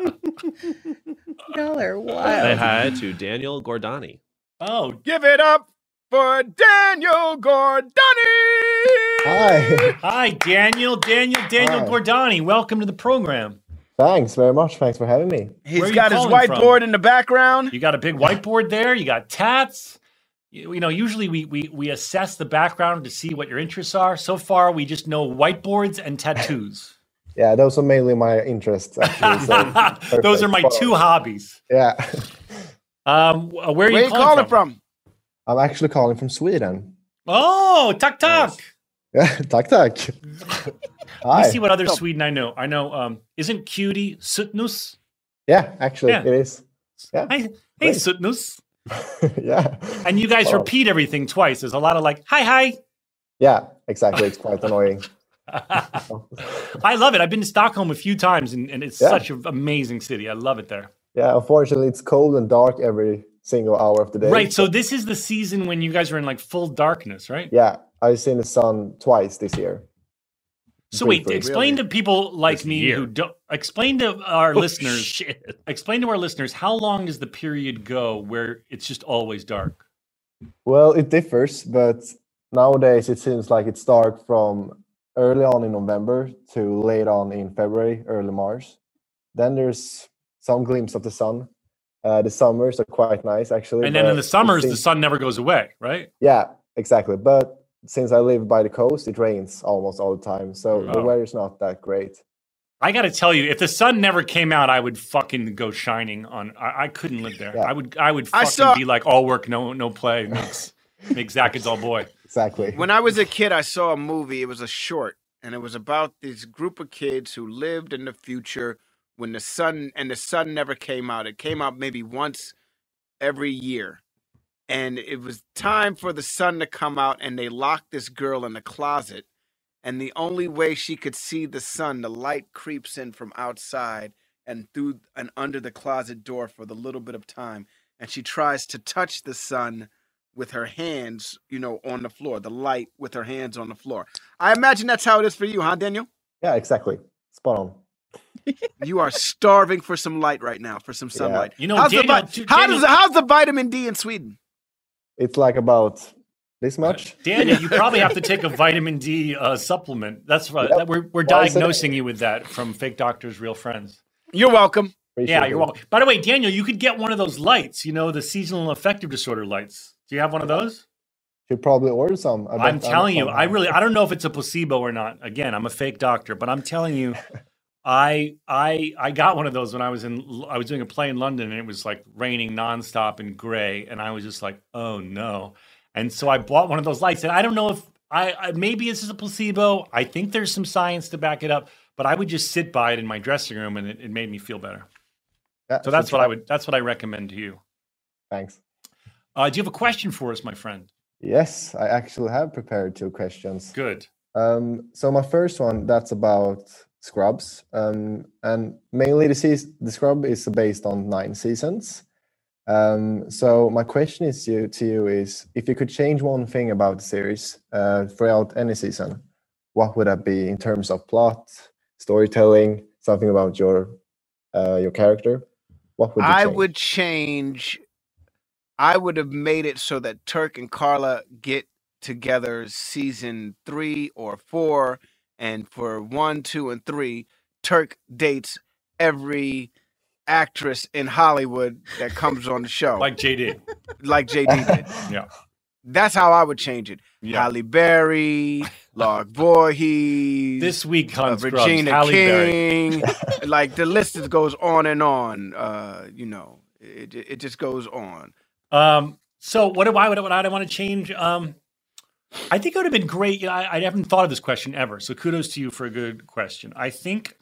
Y'all are Say wild. hi to Daniel Gordani. Oh, Give it up for Daniel Gordani. Hi. hi, Daniel, Daniel, Daniel Hi. Gordani. Welcome to the program. Thanks very much. Thanks for having me. He's Where are you got his calling from? whiteboard in the background. You got a big whiteboard there. You got tats. You, you know, usually we, we we assess the background to see what your interests are. So far, we just know whiteboards and tattoos. Yeah, those are mainly my interests. Actually, so Those are perfect. my Follow. two hobbies. Yeah, Um, where are Where you you calling, calling from? from? I'm actually calling from Sweden. Oh, tuck tuck. Yeah, tack tack. Let Hi. me see what other Sweden I know. I know. Um, isn't Cutie Sutnus? Yeah, actually, Yeah. it is. Yeah, Hi, hey Great. Sutnus. yeah, And you guys Wow. repeat everything twice. There's a lot of like, hi, hi. yeah. Exactly. It's quite annoying. I love it. I've been to Stockholm a few times, and, and it's Yeah. such an amazing city. I love it there. Yeah, unfortunately, it's cold and dark every single hour of the day. Right. So this is the season when you guys are in like full darkness, right? yeah, I've seen the sun twice this year. So Feel wait, free. explain Really? to people like This me year. who don't explain to our Oh, listeners. shit. Explain to our listeners how long does the period go where it's just always dark? Well, it differs, but nowadays it seems like it starts from early on in November to late on in February, early March. Then there's some glimpse of the sun. Uh, the summers are quite nice, actually. And then in but the it summers, the seems- sun never goes away, right? Yeah, exactly. But since I live by the coast, it rains almost all the time, so the Oh. weather's not that great. I got to tell you, if the sun never came out, I would fucking go shining on. I, I couldn't live there. Yeah. I would. I would I fucking saw- be like all work, no no play. Makes makes Zach a dull boy. Exactly. When I was a kid, I saw a movie. It was a short, and it was about this group of kids who lived in the future when the sun and the sun never came out. It came out maybe once every year, and it was time for the sun to come out. And they locked this girl in the closet, and the only way she could see the sun, the light creeps in from outside and through and under the closet door for the little bit of time, and she tries to touch the sun with her hands, you know, on the floor, the light with her hands on the floor. I imagine that's how it is for you, huh, Daniel? Yeah, exactly. Spot on. You are starving for some light right now, for some sunlight. You know, how's, Daniel- the, vi- Daniel- how does, how's the vitamin D in Sweden? It's like about this much. Daniel, you probably have to take a vitamin D uh, supplement. That's right. Yep. That- We're we're Well, I said- diagnosing you with that from Fake Doctors, Real Friends. You're welcome. Appreciate Yeah, it. you're welcome. By the way, Daniel, you could get one of those lights. You know, the seasonal affective disorder lights. Do you have one of those? Should probably order some. I I'm bet telling you, Amazon I has. really, I don't know if it's a placebo or not. Again, I'm a fake doctor, but I'm telling you, I, I, I got one of those when I was in, I was doing a play in London, and it was like raining nonstop and gray, and I was just like, oh no, and so I bought one of those lights, and I don't know if I, I maybe it's just a placebo. I think there's some science to back it up, but I would just sit by it in my dressing room, and it, it made me feel better. Yeah, So that's should what I try. would, that's what I recommend to you. Thanks. Uh, do you have a question for us, my friend? Yes, I actually have prepared two questions. Good. Um, so my first one, that's about Scrubs, um, and mainly the seas- the Scrub is based on nine seasons. Um, so my question is you, to you is, if you could change one thing about the series uh, throughout any season, what would that be in terms of plot, storytelling, something about your uh, your character? What would you I change? would change. I would have made it so that Turk and Carla get together season three or four, and for one, two, and three, Turk dates every actress in Hollywood that comes on the show, Like J D. like J D did. Yeah. That's how I would change it. Yeah. Halle Berry, Lark Voorhees, This week uh, on Scrubs, Regina Halle Berry. King. Like the list just goes on and on. Uh, you know, it it just goes on. Um, so what do I what, what I want to change? Um, I think it would have been great. You know, I, I haven't thought of this question ever. So kudos to you for a good question. I think,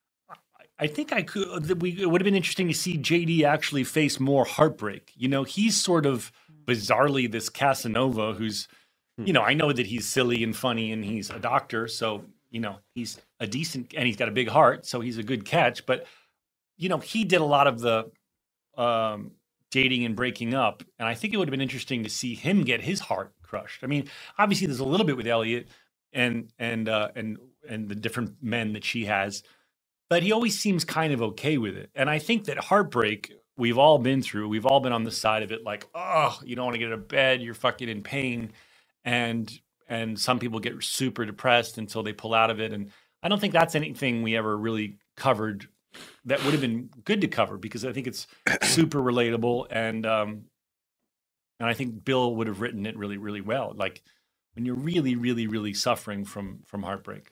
I think I could. that We it would have been interesting to see J D actually face more heartbreak. You know, he's sort of bizarrely this Casanova who's, you know, I know that he's silly and funny and he's a doctor, so you know he's a decent and he's got a big heart, so he's a good catch. But you know, he did a lot of the um, dating and breaking up, and I think it would have been interesting to see him get his heart crushed. I mean, obviously, there's a little bit with Elliot and and uh, and and the different men that she has, but he always seems kind of okay with it. And I think that heartbreak we've all been through. We've all been on the side of it, like, oh, you don't want to get out of bed, you're fucking in pain, and and some people get super depressed until they pull out of it. And I don't think that's anything we ever really covered that would have been good to cover, because I think it's super relatable, and um, and I think Bill would have written it really, really well. Like when you're really, really, really suffering from from heartbreak.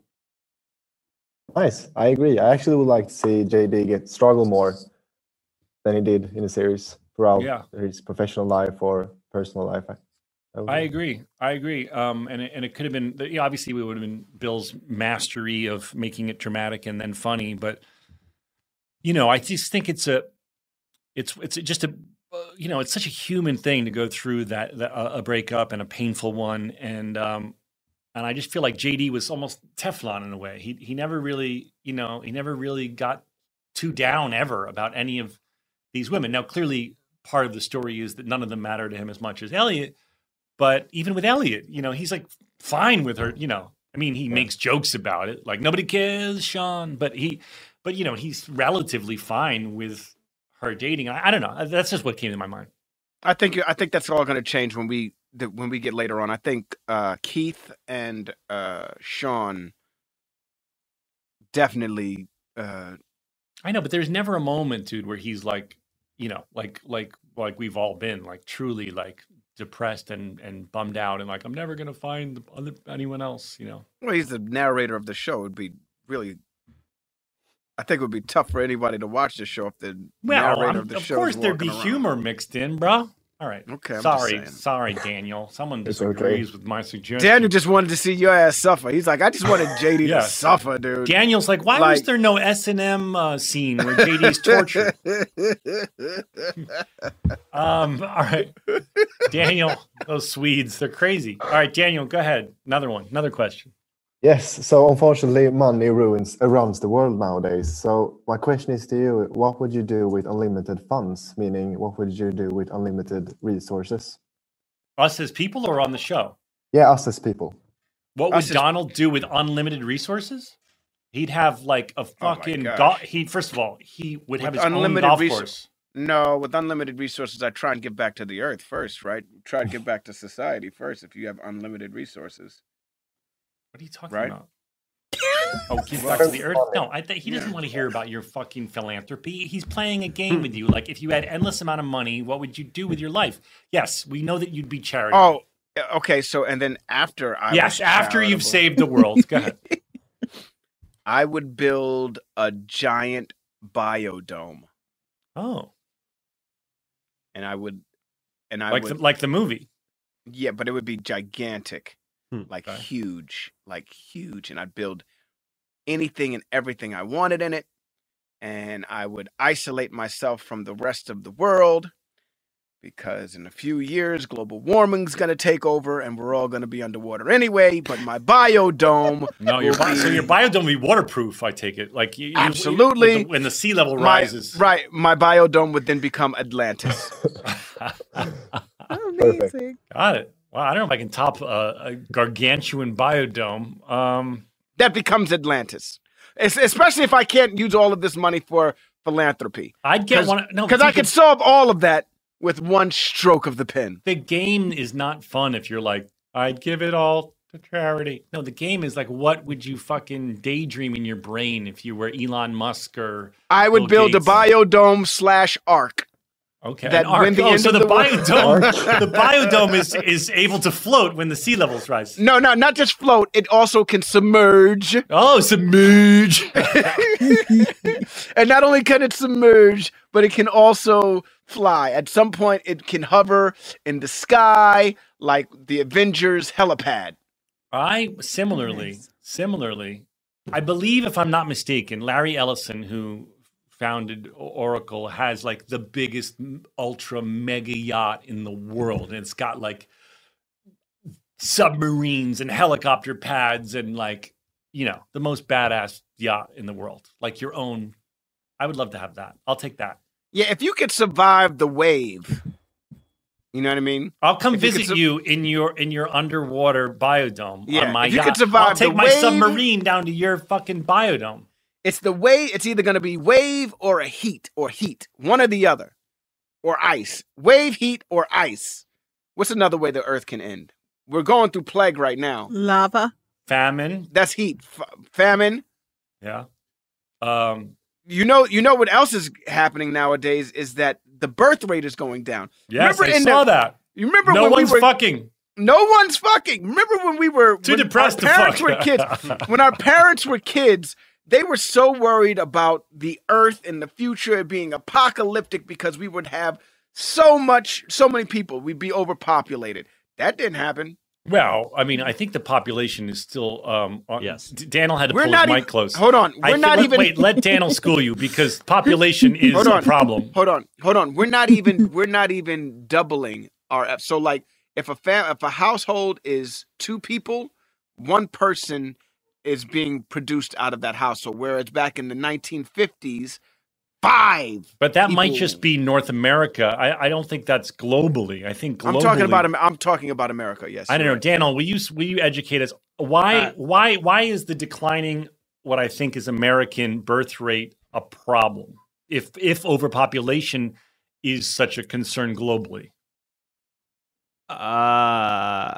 Nice. I agree. I actually would like to see J D get struggle more than he did in the series throughout Yeah. his professional life or personal life. I, that would I be- agree. I agree. Um, and it, and it could have been, you know, obviously, we would have been Bill's mastery of making it dramatic and then funny. But you know, I just think it's a, it's it's just a, uh, you know, it's such a human thing to go through that, that uh, a breakup and a painful one. And um, and I just feel like J D was almost Teflon in a way. He he never really, you know, he never really got too down ever about any of these women. Now, clearly, part of the story is that none of them matter to him as much as Elliot. But even with Elliot, you know, he's like fine with her, you know, I mean, he makes jokes about it, like nobody cares, Sean. But he, but you know, he's relatively fine with her dating. I, I don't know. That's just what came to my mind. I think I think that's all going to change when we the, when we get later on. I think uh, Keith and uh, Sean definitely. Uh, I know, but there's never a moment, dude, where he's like, you know, like like like we've all been, like truly like depressed and and bummed out, and like I'm never gonna find other, anyone else, you know. well, he's the narrator of the show. It'd be really. I think it would be tough for anybody to watch the show if the Well, narrator I'm- of the of show. course is there'd be walking around. humor mixed in, bro. All right. Okay, I'm just sorry, saying. sorry, Daniel. Someone It's okay. disagrees with my suggestion. Daniel just wanted to see your ass suffer. He's like, I just wanted J D Yeah. to suffer, dude. Daniel's like, why was Like- there no S and M uh, scene where J D's tortured? um, all right, Daniel, those Swedes, they're crazy. All right, Daniel, go ahead. Another one, another question. Yes, so unfortunately, money ruins uh, runs the world nowadays. So my question is to you: what would you do with unlimited funds? Meaning, what would you do with unlimited resources? Us as people or on the show? Yeah, us as people. What would Us as- Donald do with unlimited resources? He'd have like a fucking gosh. golf. He first of all, he would have With his own unlimited golf resou- course. No, with unlimited resources, I try and give back to the earth first, right? Try to give back to society first if you have unlimited resources. What are you talking Right? about? Oh, give back to the earth? No, I think he doesn't want to hear about your fucking philanthropy. He's playing a game with you. Like, if you had endless amount of money, what would you do with your life? Yes, we know that you'd be charitable. Oh, okay. So, and then after I yes, was after you've charitable, saved the world. Go ahead. I would build a giant biodome, Oh, and I would, and I like would, the, like the movie. yeah, but it would be gigantic, Hmm, like okay. huge, like huge, and I'd build anything and everything I wanted in it, and I would isolate myself from the rest of the world because in a few years global warming's going to take over and we're all going to be underwater anyway. But my biodome, No, your will bi- so be- your biodome will be waterproof. I take it. Like you, you- Absolutely. when the, when the sea level my, rises. right, my biodome would then become Atlantis. Amazing. Got it. Wow, I don't know if I can top a, a gargantuan biodome. Um, That becomes Atlantis. Es- Especially if I can't use all of this money for philanthropy. I'd get one. No, Because I think could of- solve all of that with one stroke of the pen. the game is not fun if you're like, I'd give it all to charity. No, the game is like, what would you fucking daydream in your brain if you were Elon Musk or I would Bill build a Gates? biodome slash ark. Okay, That an arc. when the Oh, end so of the, the world- biodome, the biodome is is able to float when the sea levels rise. No, no, not just float. It also can submerge. Oh, submerge. And not only can it submerge, but it can also fly. At some point, it can hover in the sky like the Avengers helipad. I similarly, similarly, I believe, if I'm not mistaken, Larry Ellison, who founded Oracle, has like the biggest ultra mega yacht in the world, and it's got like submarines and helicopter pads and like, you know, the most badass yacht in the world, like your own. I would love to have that. I'll take that. Yeah, if you could survive the wave, you know what I mean? I'll come If you could visit su- you in your in your underwater biodome Yeah, on my if you yacht. could survive I'll take the my wave- submarine down to your fucking biodome. It's the wave. It's either going to be wave or a heat or heat, one or the other, or ice. Wave, heat, or ice. What's another way the Earth can end? We're going through plague right now. Lava. Famine. That's heat. F- famine. Yeah. Um, You know. You know what else is happening nowadays is that the birth rate is going down. yes, Remember I in saw the- that. You remember No when one's we were fucking. no one's fucking. Remember when we were Too when depressed to our parents fuck. were kids. When our parents were kids, they were so worried about the Earth and the future being apocalyptic because we would have so much, so many people. We'd be overpopulated. That didn't happen. Well, I mean, I think the population is still. Um, on, Yes. D- Daniel had to We're pull not his mic even- close. hold on, I we're thi- not let- even- Wait, let Daniel school you because population is Hold a on. problem. Hold on, hold on. We're not even we're not even doubling our so like if a fam if a household is two people, one person is being produced out of that household. Whereas back in the nineteen fifties, five. But that might people- just be North America. I, I don't think that's globally. I think globally. I'm talking about. Am- I'm talking about America. Yes. I don't you're know, right. Daniel. Will you will you educate us? Why Uh, why why is the declining what I think is American birth rate a problem? If if overpopulation is such a concern globally. Uh,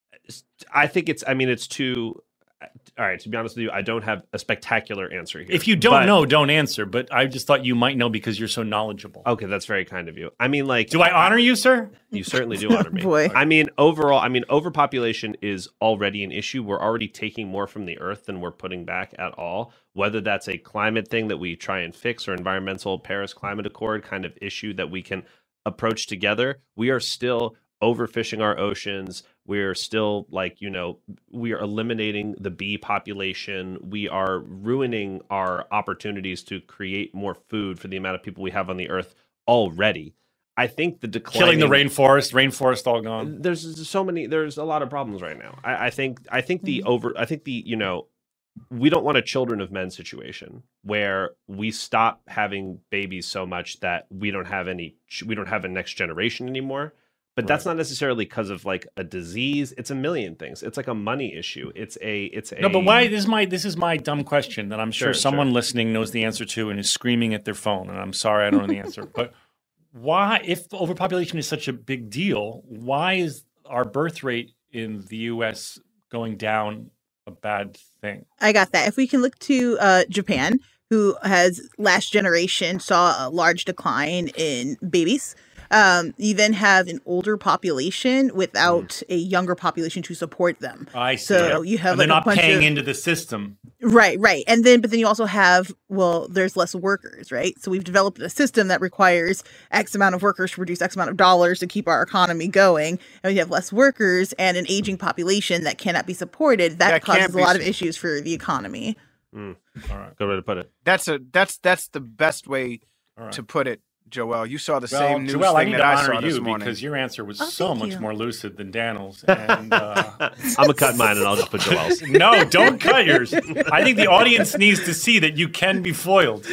I think it's. I mean, it's too. All right. To be honest with you, I don't have a spectacular answer here. If you don't but- know, don't answer. But I just thought you might know because you're so knowledgeable. okay, that's very kind of you. I mean, like, Do I honor you, sir? you certainly do honor me. Boy. I mean, overall, I mean, overpopulation is already an issue. We're already taking more from the earth than we're putting back at all. Whether that's a climate thing that we try and fix or environmental Paris Climate Accord kind of issue that we can approach together, we are still overfishing our oceans. We're still like, you know, we are eliminating the bee population. We are ruining our opportunities to create more food for the amount of people we have on the earth already. I think the declining... Killing the rainforest, rainforest all gone. There's so many, there's a lot of problems right now. I, I think, I think the over, I think the, you know, we don't want a children of men situation where we stop having babies so much that we don't have any, we don't have a next generation anymore. But that's not necessarily because of like a disease. It's a million things. It's like a money issue. It's a, it's a. No, but why? This is my this is my dumb question that I'm sure, Sure, someone sure. listening knows the answer to and is screaming at their phone. And I'm sorry, I don't know the answer. But why, if overpopulation is such a big deal, why is our birth rate in the U S going down a bad thing? I got that. If we can look to uh, Japan, who has last generation saw a large decline in babies. Um, you then have an older population without Mm. a younger population to support them. I see. So you have and like they're a not bunch paying of into the system. right, right, and then but then you also have well, there's less workers, right? So we've developed a system that requires X amount of workers to produce X amount of dollars to keep our economy going, and we have less workers and an aging population that cannot be supported. That, That can't causes a be lot of su- issues for the economy. Mm, All right. good way to put it. That's a that's that's the best way All right. to put it, Joel. You saw the Well, same news Joel, I thing need that to I honor saw this you morning. because your answer was Oh, so thank much you. more lucid than Daniel's. And uh, I'm gonna cut mine and I'll just put Joel's. no, don't cut yours. I think the audience needs to see that you can be foiled.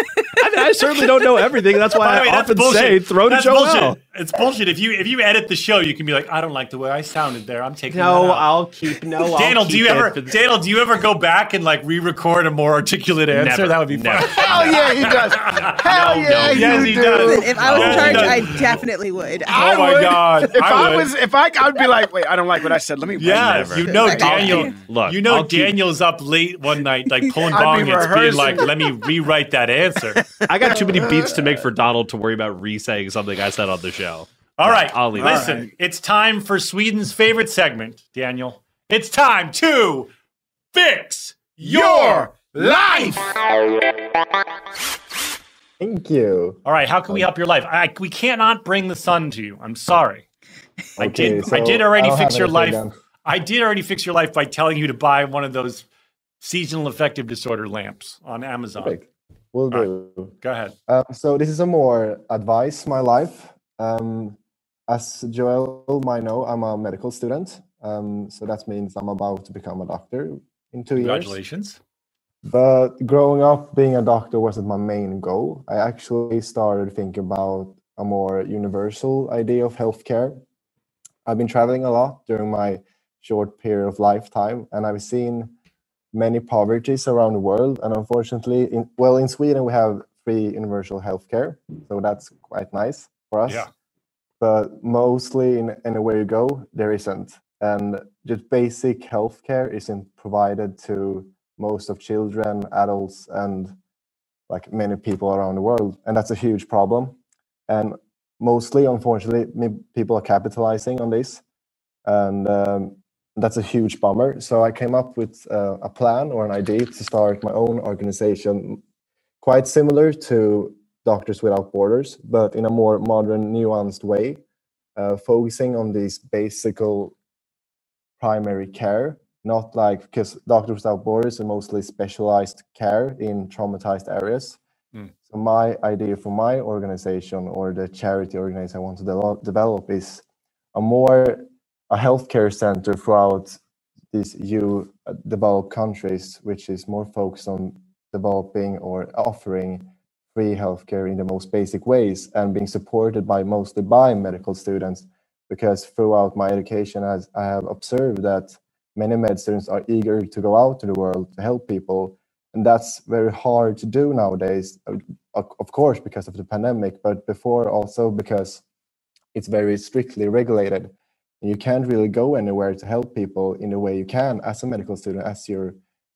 I mean, I certainly don't know everything. That's why By the way, I that's often bullshit. say, throw That's to Joel. bullshit. It's bullshit. If you if you edit the show, you can be like, I don't like the way I sounded there. I'm taking No, that out. I'll keep. No, I'll Daniel, keep do you it ever for the- Daniel, do you ever go back and like re-record a more articulate answer? Never. That would be Never. fun. Hell yeah, he does. Hell No, yeah, no. you Yes, he do. does. Listen, if I was Oh, in he charge, does. I definitely would. I Oh my would. God, If I I, would. was, if I, I'd be like, wait, I don't like what I said. Let me. Yeah, Never. you know Like, Daniel. Look, you know I'll keep- Daniel's up late one night, like pulling I'd be bong hits, being rehearsing. like, "Let me rewrite that answer." I got too many beats to make for Donald to worry about re-saying something I said on the show. All right, I'll leave it. listen. All right. It's time for Sweden's favorite segment, Daniel. It's time to fix your life. Thank you. All right, how can we help your life? I, we cannot bring the sun to you. I'm sorry. I Okay, did. I so did already I don't fix have your life. anything then. I did already fix your life by telling you to buy one of those seasonal affective disorder lamps on Amazon. Perfect. Will All do. Go ahead. Um, so this is a more advice my life. Um, as Joel might know, I'm a medical student. Um, so that means I'm about to become a doctor in two years. Congratulations. But growing up, being a doctor wasn't my main goal. I actually started thinking about a more universal idea of healthcare. I've been traveling a lot during my short period of lifetime, and I've seen many poverties around the world. And unfortunately, in, well, in Sweden, we have free universal healthcare, so that's quite nice for us. Yeah. But mostly, in anywhere you go, there isn't. And just basic healthcare isn't provided to most of children, adults, and like many people around the world. And that's a huge problem. And mostly, unfortunately, me- people are capitalizing on this. And um, that's a huge bummer. So I came up with uh, a plan or an idea to start my own organization, quite similar to Doctors Without Borders, but in a more modern, nuanced way, uh, focusing on these basic primary care, not like, because Doctors Without Borders are mostly specialized care in traumatized areas. Mm. So my idea for my organization, or the charity organization I want to de- develop, is a more a healthcare center throughout these new uh, developed countries, which is more focused on developing or offering free healthcare in the most basic ways and being supported by mostly by medical students. Because throughout my education, as I have observed that many med students are eager to go out to the world to help people. And that's very hard to do nowadays, of course, because of the pandemic, but before also because it's very strictly regulated. You can't really go anywhere to help people in the way you can as a medical student, as you're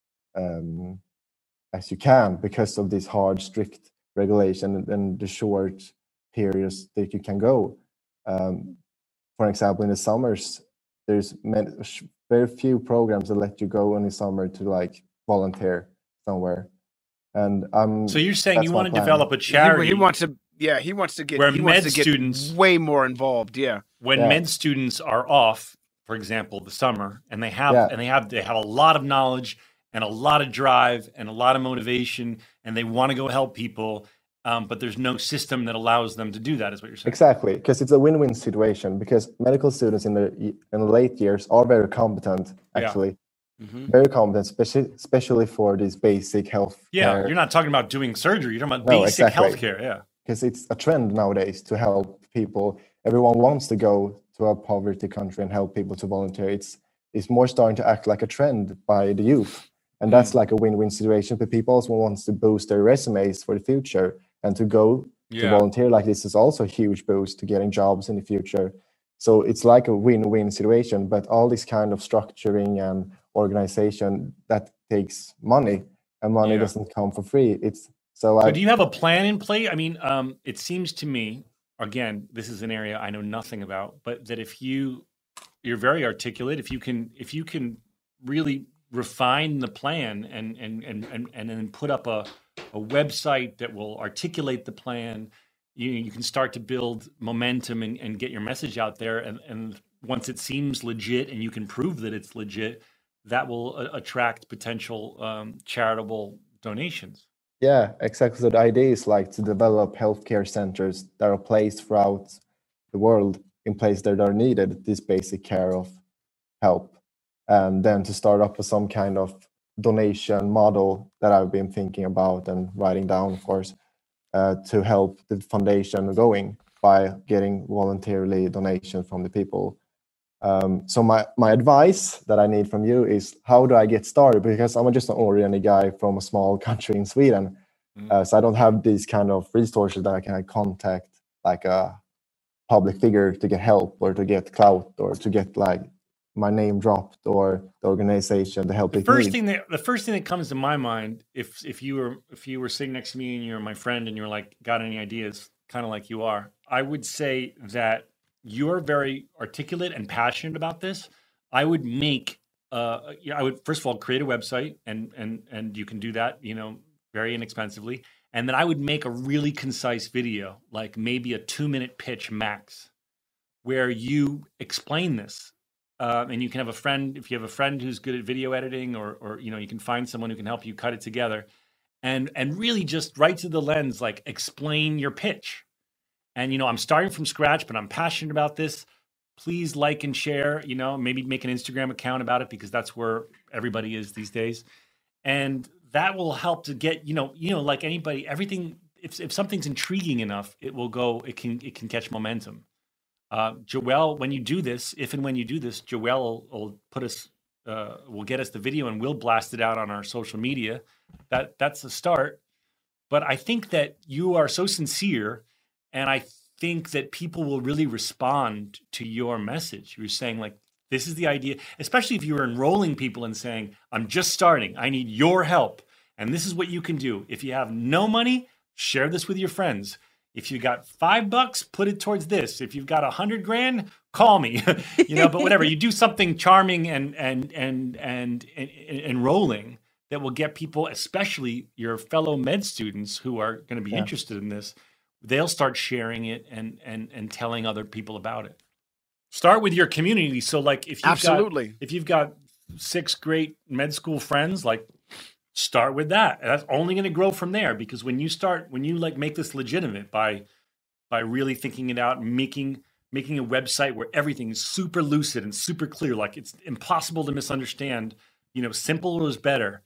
um, as you can, because of this hard, strict regulation and the short periods that you can go. Um, for example, in the summers, there's many, very few programs that let you go in the summer to like volunteer somewhere. And um, so you're saying you want to plan. develop a charity? He, he wants to, yeah, he wants to get where he med wants to get students way more involved. Yeah, when yeah. med students are off, for example, the summer, and they have Yeah. and they have they have a lot of knowledge and a lot of drive and a lot of motivation, and they want to go help people, um, but there's no system that allows them to do that. Is what you're saying? Exactly, because it's a win-win situation. Because medical students in the in the late years are very competent, actually, Yeah. mm-hmm. very competent, especially especially for this basic health. Yeah, care. you're not talking about doing surgery. You're talking about No, basic exactly. healthcare. Yeah. Because it's a trend nowadays to help people. Everyone wants to go to a poverty country and help people to volunteer. It's it's more starting to act like a trend by the youth. And that's like a win-win situation. But people also want to boost their resumes for the future. And to go Yeah. to volunteer like this is also a huge boost to getting jobs in the future. So it's like a win-win situation. But all this kind of structuring and organization, that takes money. And money Yeah. doesn't come for free. It's so So I do you have a plan in play? I mean, um, it seems to me, again, this is an area I know nothing about, but that if you you're very articulate, if you can if you can really refine the plan and and and and, and then put up a, a website that will articulate the plan, you you can start to build momentum and, and get your message out there. And, and once it seems legit and you can prove that it's legit, that will uh, attract potential um, charitable donations. Yeah, exactly. So the idea is like to develop healthcare centers that are placed throughout the world in places that are needed, this basic care of help. And then to start up with some kind of donation model that I've been thinking about and writing down, of course, uh, to help the foundation going by getting voluntarily donation from the people. Um, so my, my advice that I need from you is, how do I get started? Because I'm just an ordinary guy from a small country in Sweden. Mm. Uh, so I don't have these kind of resources that I can contact like a public figure to get help or to get clout or to get like my name dropped or the organization to help The it first need. thing that the first thing that comes to my mind, if if you were if you were sitting next to me and you're my friend and you're like, got any ideas, kind of like you are, I would say that you're very articulate and passionate about this. I would make uh yeah, I would first of all create a website, and and and you can do that, you know, very inexpensively. And then I would make a really concise video, like maybe a two minute pitch max, where you explain this. Uh, and you can have a friend, if you have a friend who's good at video editing, or, or, you know, you can find someone who can help you cut it together, and, and really just right to the lens, like explain your pitch. And, you know, I'm starting from scratch, but I'm passionate about this. Please like and share, you know, maybe make an Instagram account about it, because that's where everybody is these days. And that will help to get, you know, you know, like anybody, everything, if, if something's intriguing enough, it will go, it can, it can catch momentum. Uh, Joelle, when you do this, if and when you do this, Joelle will, will put us, uh, will get us the video, and we'll blast it out on our social media. That that's the start. But I think that you are so sincere, and I think that people will really respond to your message. You're saying like, this is the idea, especially if you're enrolling people and saying, I'm just starting, I need your help, and this is what you can do. If you have no money, share this with your friends. If you got five bucks, put it towards this. If you've got a hundred grand, call me. You know, but whatever. You do something charming and and and and, and, and enrolling that will get people, especially your fellow med students who are going to be Yeah. interested in this. They'll start sharing it and and and telling other people about it. Start with your community. So, like, if you've Absolutely. got, if you've got six great med school friends, like, start with that. And that's only going to grow from there, because when you start, when you like make this legitimate by, by really thinking it out, making, making a website where everything is super lucid and super clear, like it's impossible to misunderstand, you know, simple is better.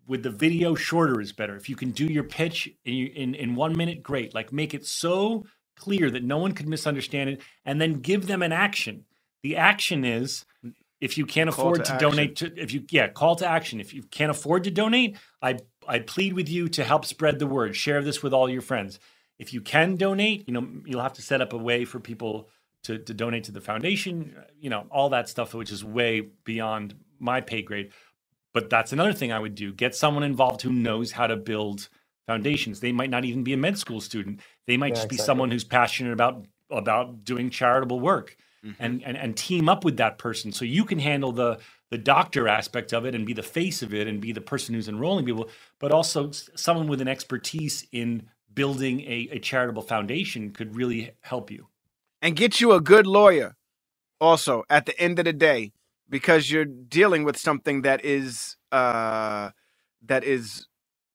with the video, shorter is better. If you can do your pitch in, you, in, in one minute, great. Like make it so clear that no one could misunderstand it, and then give them an action. The action is, if you can't Call afford to to, action. donate to, if you, yeah, call to action. If you can't afford to donate, I, I plead with you to help spread the word. Share this with all your friends. If you can donate, you know, you'll have to set up a way for people to, to donate to the foundation, you know, all that stuff, which is way beyond my pay grade. But that's another thing I would do. Get someone involved who knows how to build foundations. They might not even be a med school student. They might Yeah, just be exactly. someone who's passionate about, about doing charitable work. Mm-hmm. and, and and team up with that person so you can handle the the doctor aspect of it and be the face of it and be the person who's enrolling people, but also s- someone with an expertise in building a, a charitable foundation could really help you. And get you a good lawyer also at the end of the day, because you're dealing with something that is uh that is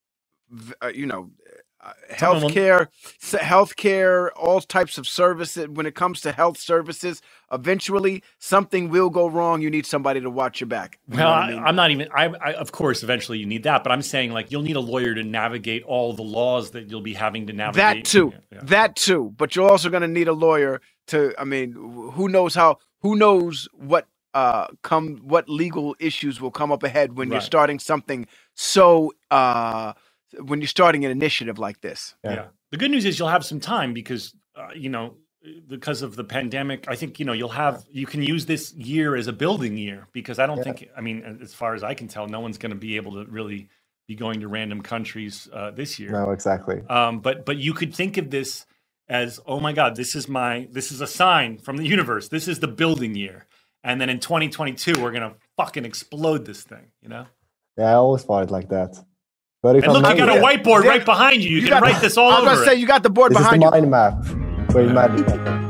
v- uh, you know uh, Someone will- healthcare s- healthcare all types of services. When it comes to health services, eventually something will go wrong. You need somebody to watch your back. You know Well, what I, I mean? I'm not even. I, I of course, eventually you need that, but I'm saying like you'll need a lawyer to navigate all the laws that you'll be having to navigate. That too. Yeah. That too. But you're also going to need a lawyer to. I mean, who knows how? Who knows what? Uh, come what legal issues will come up ahead when you're Right. starting something so. Uh, when you're starting an initiative like this. Yeah. Yeah. The good news is you'll have some time because uh, you know because of the pandemic. I think you know you'll have you can use this year as a building year because I don't Yeah. think. I mean, as far as I can tell, no one's going to be able to really be going to random countries uh, this year. No, exactly. Um, but but you could think of this as, oh my God, this is my this is a sign from the universe. This is the building year, and then in twenty twenty-two we're gonna fucking explode this thing. You know. Yeah, I always thought it like that. But if And look, I'm you got not- a whiteboard Yeah. right behind you. You, can got write the- this all I was over gonna say it. you got the board this is the behind you. mind map. Where you imagine that.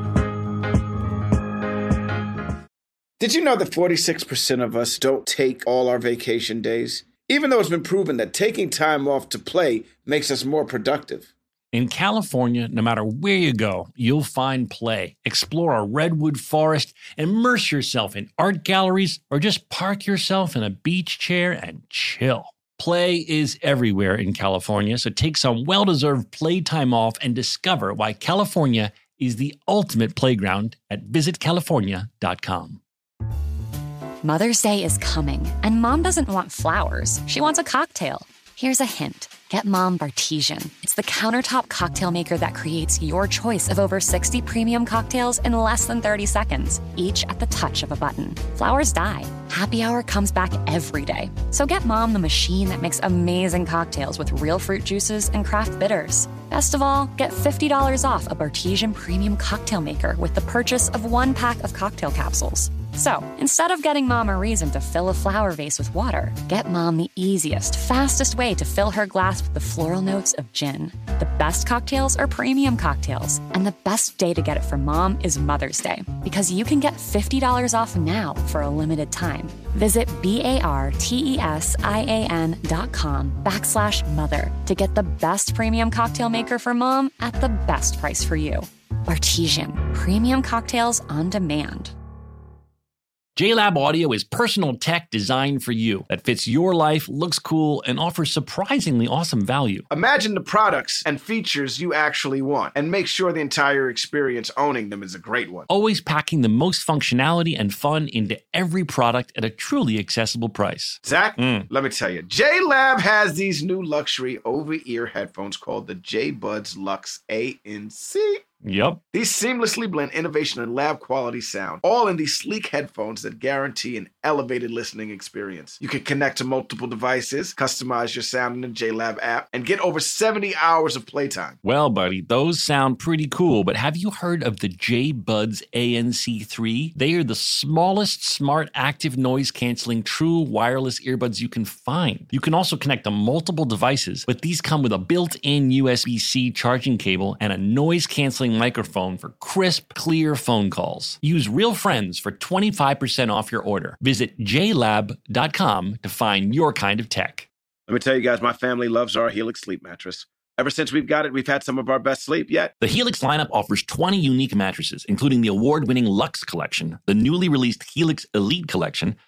Did you know that forty-six percent of us don't take all our vacation days? Even though it's been proven that taking time off to play makes us more productive. In California, no matter where you go, you'll find play. Explore a redwood forest, immerse yourself in art galleries, or just park yourself in a beach chair and chill. Play is everywhere in California, so take some well-deserved playtime off and discover why California is the ultimate playground at visit california dot com. Mother's Day is coming, and Mom doesn't want flowers. She wants a cocktail. Here's a hint. Get Mom Bartesian. It's the countertop cocktail maker that creates your choice of over sixty premium cocktails in less than thirty seconds, each at the touch of a button. Flowers die. Happy Hour comes back every day. So get Mom the machine that makes amazing cocktails with real fruit juices and craft bitters. Best of all, get fifty dollars off a Bartesian premium cocktail maker with the purchase of one pack of cocktail capsules. So, instead of getting Mom a reason to fill a flower vase with water, get Mom the easiest, fastest way to fill her glass with the floral notes of gin. The best cocktails are premium cocktails, and the best day to get it for Mom is Mother's Day, because you can get fifty dollars off now for a limited time. Visit B-A-R-T-E-S-I-A-N dot com backslash mother to get the best premium cocktail maker for Mom at the best price for you. Bartesian, premium cocktails on demand. JLab Audio is personal tech designed for you that fits your life, looks cool, and offers surprisingly awesome value. Imagine the products and features you actually want and make sure the entire experience owning them is a great one. Always packing the most functionality and fun into every product at a truly accessible price. Zach, Mm. let me tell you, JLab has these new luxury over-ear headphones called the J-Buds Luxe A N C. Yep. These seamlessly blend innovation and lab quality sound, all in these sleek headphones that guarantee an elevated listening experience. You can connect to multiple devices, customize your sound in the JLab app, and get over seventy hours of playtime. Well, buddy, those sound pretty cool, but have you heard of the J-Buds A N C three? They are the smallest, smart, active noise-canceling, true wireless earbuds you can find. You can also connect to multiple devices, but these come with a built-in U S B C charging cable and a noise-canceling microphone for crisp, clear phone calls. Use Real Friends for twenty-five percent off your order. Visit j lab dot com to find your kind of tech. Let me tell you guys, my family loves our Helix sleep mattress. Ever since we've got it, we've had some of our best sleep yet. The Helix lineup offers twenty unique mattresses, including the award-winning Luxe Collection, the newly released Helix Elite Collection,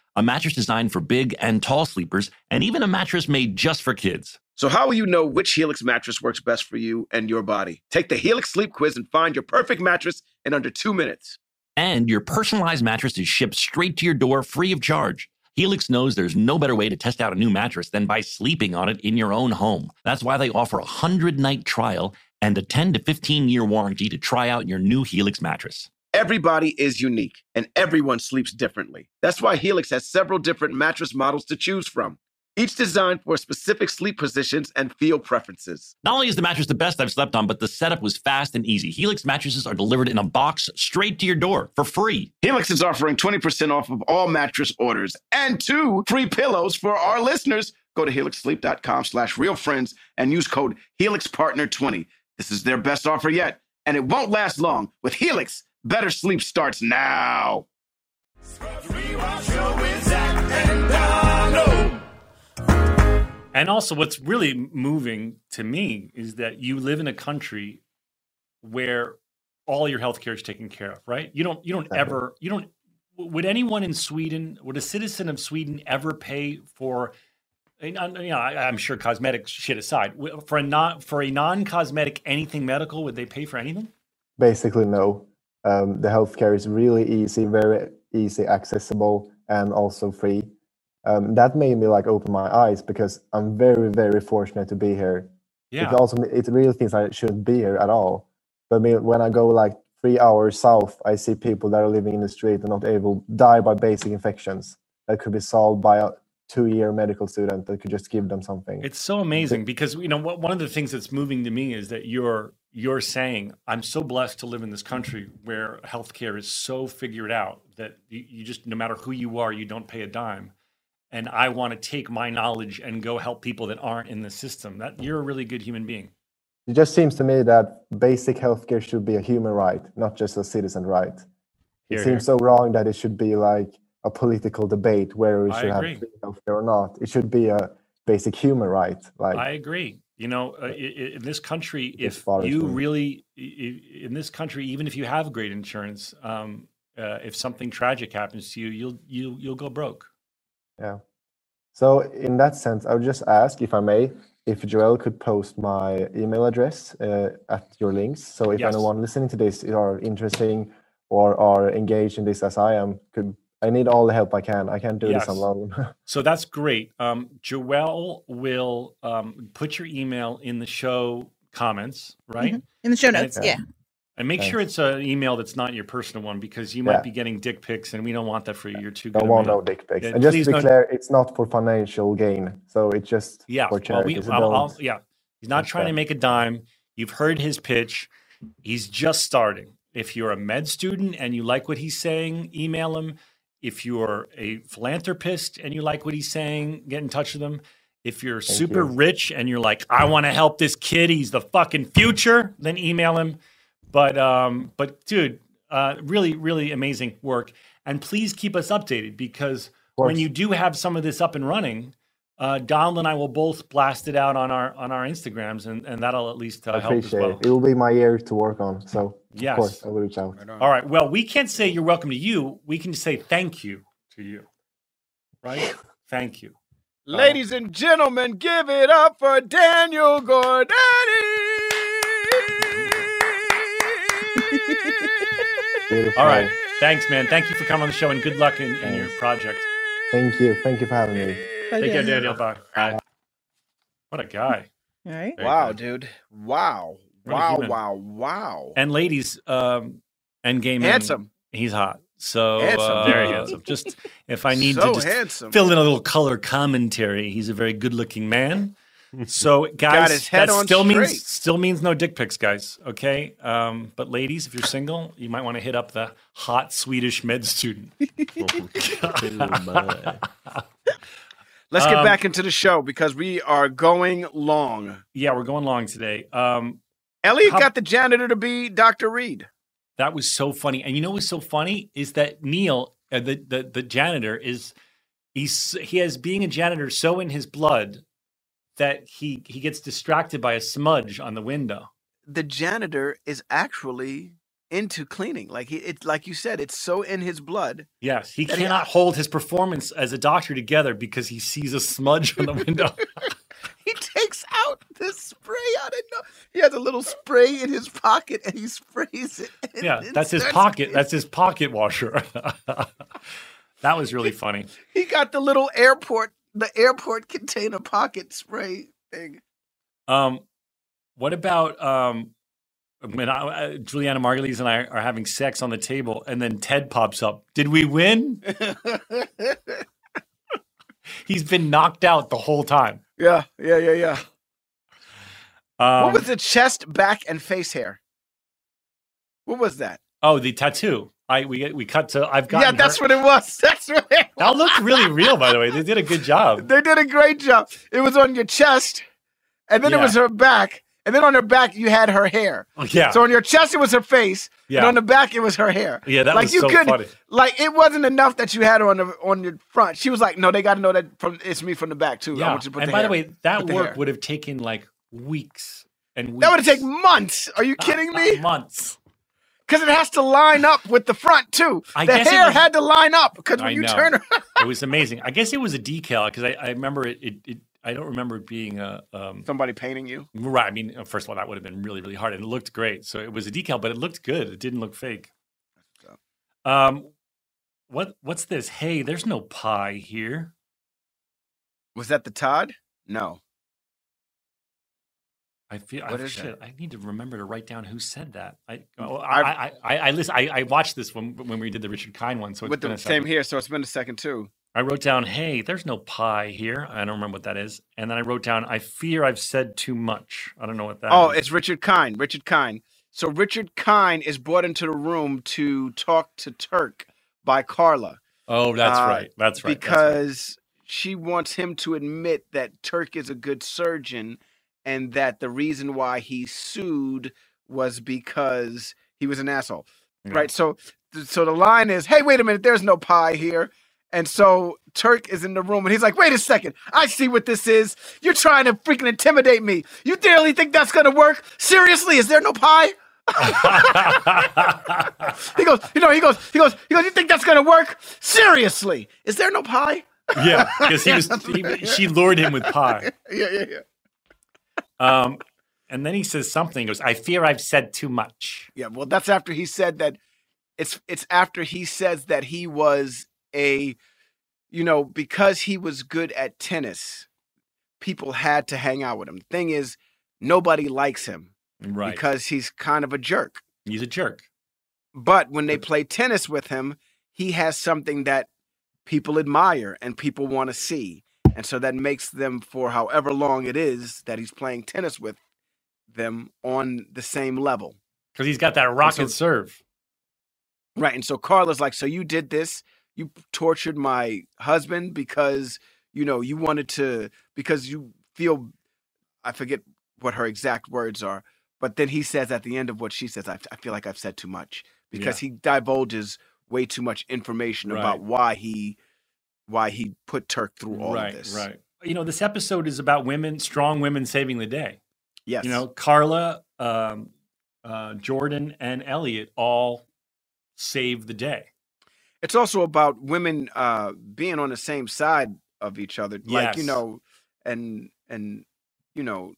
a mattress designed for big and tall sleepers, and even a mattress made just for kids. So how will you know which Helix mattress works best for you and your body? Take the Helix Sleep Quiz and find your perfect mattress in under two minutes. And your personalized mattress is shipped straight to your door free of charge. Helix knows there's no better way to test out a new mattress than by sleeping on it in your own home. That's why they offer a one hundred night trial and a ten to fifteen year warranty to try out your new Helix mattress. Everybody is unique, and everyone sleeps differently. That's why Helix has several different mattress models to choose from, each designed for specific sleep positions and feel preferences. Not only is the mattress the best I've slept on, but the setup was fast and easy. Helix mattresses are delivered in a box straight to your door for free. Helix is offering twenty percent off of all mattress orders and two free pillows for our listeners. Go to helix sleep dot com slash real friends and use code helix partner twenty. This is their best offer yet, and it won't last long. With Helix, better sleep starts now. And also, what's really moving to me is that you live in a country where all your healthcare is taken care of, right? You don't, you don't ever, you don't. Would anyone in Sweden, would a citizen of Sweden ever pay for? You know, I, I'm sure cosmetic shit aside, for a non for a non-cosmetic anything medical, would they pay for anything? Basically, no. Um, the healthcare is really easy, very easy, accessible, and also free. Um, that made me like open my eyes because I'm very, very fortunate to be here. Yeah. It also it really thinks I shouldn't be here at all. But I mean, when I go like three hours south, I see people that are living in the street and not able die by basic infections that could be solved by a two-year medical student that could just give them something. It's so amazing because, you know, what, one of the things that's moving to me is that you're you're saying, I'm so blessed to live in this country where healthcare is so figured out that you, you just, no matter who you are, you don't pay a dime. And I want to take my knowledge and go help people that aren't in the system. That you're a really good human being. It just seems to me that basic healthcare should be a human right, not just a citizen right. It Here, seems here. so wrong that it should be like a political debate where we I should have agree. free healthcare or not. It should be a basic human right. Like I agree. You know, uh, i- i- in this country, It if bothers you me. really, i- i- in this country, even if you have great insurance, um, uh, if something tragic happens to you, you'll you you'll go broke. Yeah. So in that sense, I would just ask, if I may, if Joel could post my email address uh, at your links. So if Yes. anyone listening to this are interesting or are engaged in this as I am, could I need all the help I can. I can't do Yes. this alone. So that's great. Um, Joelle will um, put your email in the show comments, right? Mhm. In the show And notes, it's- yeah. And make Thanks. sure it's an email that's not your personal one because you might Yeah. be getting dick pics and we don't want that for you. You're too good. Don't a want man. no dick pics. Yeah, And just please to be don't- clear, it's not for financial gain. So it's just Yeah, for well, charity. we, so I'll, don't- I'll- yeah. He's not trying to understand. make a dime. You've heard his pitch. He's just starting. If you're a med student and you like what he's saying, email him. If you're a philanthropist and you like what he's saying, get in touch with him. If you're Thank super you. rich and you're like, I want to help this kid, he's the fucking future, then email him. But um, but dude, uh, really, really amazing work. And please keep us updated because when course. you do have some of this up and running, uh, Donald and I will both blast it out on our on our Instagrams, and, and that'll at least uh, I help as appreciate well. it. It will be my year to work on. So Yes. of course I will reach out. All right. Well, we can't say you're welcome to you. We can say thank you to you. Right? Thank you. Ladies and gentlemen, give it up for Daniel Gordetti. Beautiful. All right. Thanks, man. Thank you for coming on the show and good luck in, in your project. Thank you. Thank you for having me. Bye, Take care, Daniel. Daniel. Bye. Bye. What a guy. All right. Very Wow, good. dude. Wow. What a Wow, human. wow, wow. And ladies, um, and gay men. Handsome. He's hot. So Handsome. uh, Very handsome. Just if I need So to just handsome. fill in a little color commentary, he's a very good-looking man. So guys, his head that on still straight. means still means no dick pics, guys. Okay, um, but ladies, if you're single, you might want to hit up the hot Swedish med student. Let's get Um, back into the show because we are going long. Yeah, we're going long today. Um, Elliot How- got the janitor to be Doctor Reed. That was so funny. And you know what's so funny is that Neil, uh, the, the the janitor, is he's he has being a janitor so in his blood that he he gets distracted by a smudge on the window. The janitor is actually into cleaning. Like he, it's like you said, it's so in his blood. Yes, he that he- cannot hold his performance as a doctor together because he sees a smudge on the window. He takes out the spray out of no. He has a little spray in his pocket and he sprays it. and Yeah, it that's his starts pocket. cleaning. That's his pocket washer. That was really funny. He got the little airport, the airport container pocket spray thing. Um, what about um, when I, uh, Juliana Margulies and I are having sex on the table, and then Ted pops up? Did we win? He's been knocked out the whole time. Yeah, yeah, yeah, yeah. Um, What was the chest, back, and face hair? What was that? Oh, the tattoo. I we we cut to. I've got. Yeah, that's what it was. That's what it was. That looked really real, by the way. They did a good job. They did a great job. It was on your chest, and then it Yeah. was her back, and then on her back you had her hair. Oh, yeah. So on your chest it was her face, Yeah. and on the back it was her hair. Yeah, that like was you so couldn't, funny. Like it wasn't enough that you had her on the on your front. She was like, "No, they got to know that from it's me from the back too." I Yeah. want you to put And the by hair. the way, that Put the work hair. would have taken like weeks and weeks. That would have taken months. Are you kidding me? Months. Because it has to line up with the front too. I the guess it hair was- had to line up because when I you know. turn her, It was amazing. I guess it was a decal because I, I remember it, it, it. I don't remember it being a. Um, somebody painting you. right. I mean, first of all, that would have been really, really hard, and it looked great. So it was a decal, but it looked good. It didn't look fake. Um, what what's this? Hey, there's no pie here. Was that the Todd? No. I feel. What I, is shit, that? I need to remember to write down who said that. I oh, I've- I, I, I, I listen. I, I watched this when when we did the Richard Kind one. So it's With been the a same second. here, so it's been a second too. I wrote down, "Hey, there's no pie here." I don't remember what that is. And then I wrote down, "I fear I've said too much." I don't know what that Oh, is. it's Richard Kind. Richard Kind. So Richard Kind is brought into the room to talk to Turk by Carla. Oh, that's uh, right. That's right. that's right. Because she wants him to admit that Turk is a good surgeon and that the reason why he sued was because he was an asshole. Yeah. Right? So so the line is, "Hey, wait a minute, there's no pie here." And so Turk is in the room and he's like, "Wait a second, I see what this is. You're trying to freaking intimidate me. You really think that's gonna work? Seriously, is there no pie?" He goes, you know, he goes, he goes, he goes, "You think that's gonna work? Seriously, is there no pie?" Yeah, because he was. He, she lured him with pie. Yeah, yeah, yeah. Um, and then he says something. He goes, "I fear I've said too much." Yeah, well, that's after he said that. It's it's after he says that he was a, you know, because he was good at tennis, people had to hang out with him. The thing is, nobody likes him Right. because he's kind of a jerk. He's a jerk. But when they play tennis with him, he has something that people admire and people want to see. And so that makes them, for however long it is that he's playing tennis with them, on the same level. Because he's got that rocket so- serve. Right. And so Carla's like, "So you did this? You tortured my husband because, you know, you wanted to, because you feel," I forget what her exact words are, but then he says at the end of what she says, I, I feel like I've said too much, because he divulges way too much information Right. about why he, why he put Turk through all right, of this. right. You know, this episode is about women, strong women saving the day. Yes. You know, Carla, um, uh, Jordan, and Elliot all save the day. It's also about women uh, being on the same side of each other, like, you Yes. know, and and you know,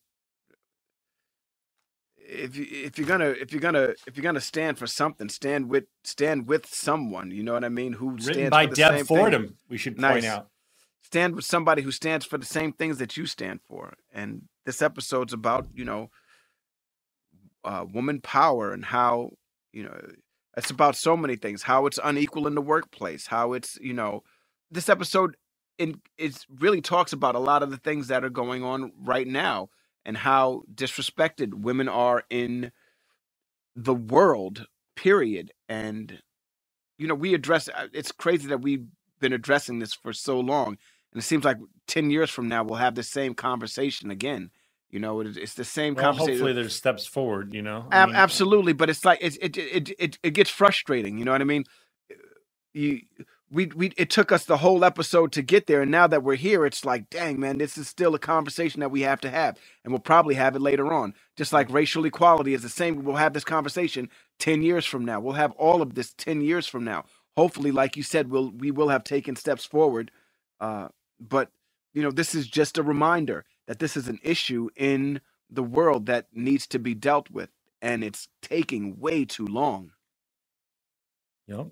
if you if you're gonna if you're gonna if you're gonna stand for something, stand with stand with someone. You know what I mean? Who Written stands by for the Deb same Fordham, thing. we should Nice. point out. Stand with somebody who stands for the same things that you stand for. And this episode's about, you know, uh, woman power and how, you know, it's about so many things, how it's unequal in the workplace, how it's, you know, this episode in it really talks about a lot of the things that are going on right now and how disrespected women are in the world, period. And, you know, we address, it's crazy that we've been addressing this for so long. And it seems like ten years from now, we'll have the same conversation again. You know, it, it's the same Well, conversation. hopefully there's steps forward, you know? I Ab- mean, absolutely, but it's like it it, it it it gets frustrating. You know what I mean? You we we it took us the whole episode to get there, and now that we're here, it's like, dang, man, this is still a conversation that we have to have, and we'll probably have it later on. Just like racial equality is the same, we'll have this conversation ten years from now. We'll have all of this ten years from now. Hopefully, like you said, we'll we will have taken steps forward. Uh, but you know, this is just a reminder that this is an issue in the world that needs to be dealt with, and it's taking way too long. Yep.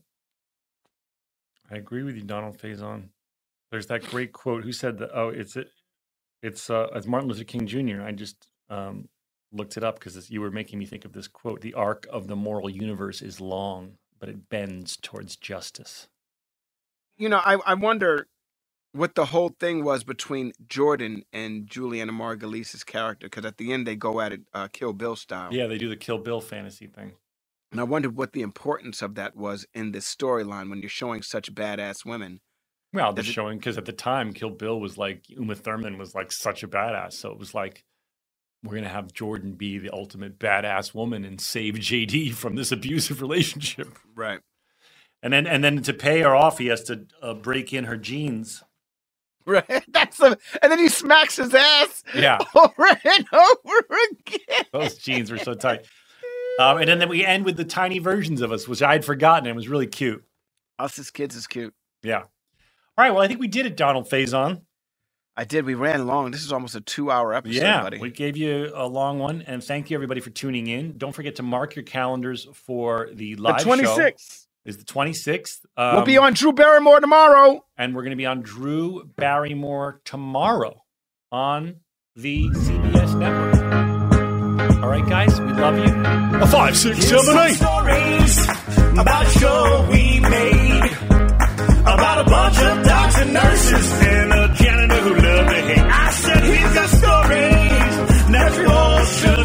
I agree with you, Donald Faison. There's that great quote. Who said that? Oh, it's it, it's uh, it's Martin Luther King Junior I just um, looked it up because you were making me think of this quote. The arc of the moral universe is long, but it bends towards justice. You know, I, I wonder what the whole thing was between Jordan and Juliana Margulies' character, because at the end they go at it uh, Kill Bill style. Yeah, they do the Kill Bill fantasy thing. And I wondered what the importance of that was in this storyline when you're showing such badass women. Well, they're Does it- showing because at the time, Kill Bill was like Uma Thurman was like such a badass, so it was like we're gonna have Jordan be the ultimate badass woman and save J D from this abusive relationship. Right. And then, and then to pay her off, he has to uh, break in her jeans. Right. That's a, and then he smacks his ass Yeah, over and over again. those jeans were so tight. Um, and then, then we end with the tiny versions of us, which I had forgotten. It was really cute. Us as kids is cute. Yeah. All right. Well, I think we did it, Donald Faison. I did. We ran long. This is almost a two-hour episode, Yeah, buddy. we gave you a long one, and thank you everybody for tuning in. Don't forget to mark your calendars for the The live show. twenty-sixth. Is the twenty-sixth. Um, We'll be on Drew Barrymore tomorrow. and we're going to be on Drew Barrymore tomorrow on the C B S network. All right, guys, we love you. A five, six, seven, eight. Stories about a show we made. About a bunch of docs and nurses and a janitor who loved to hate. I said he's got stories that you all should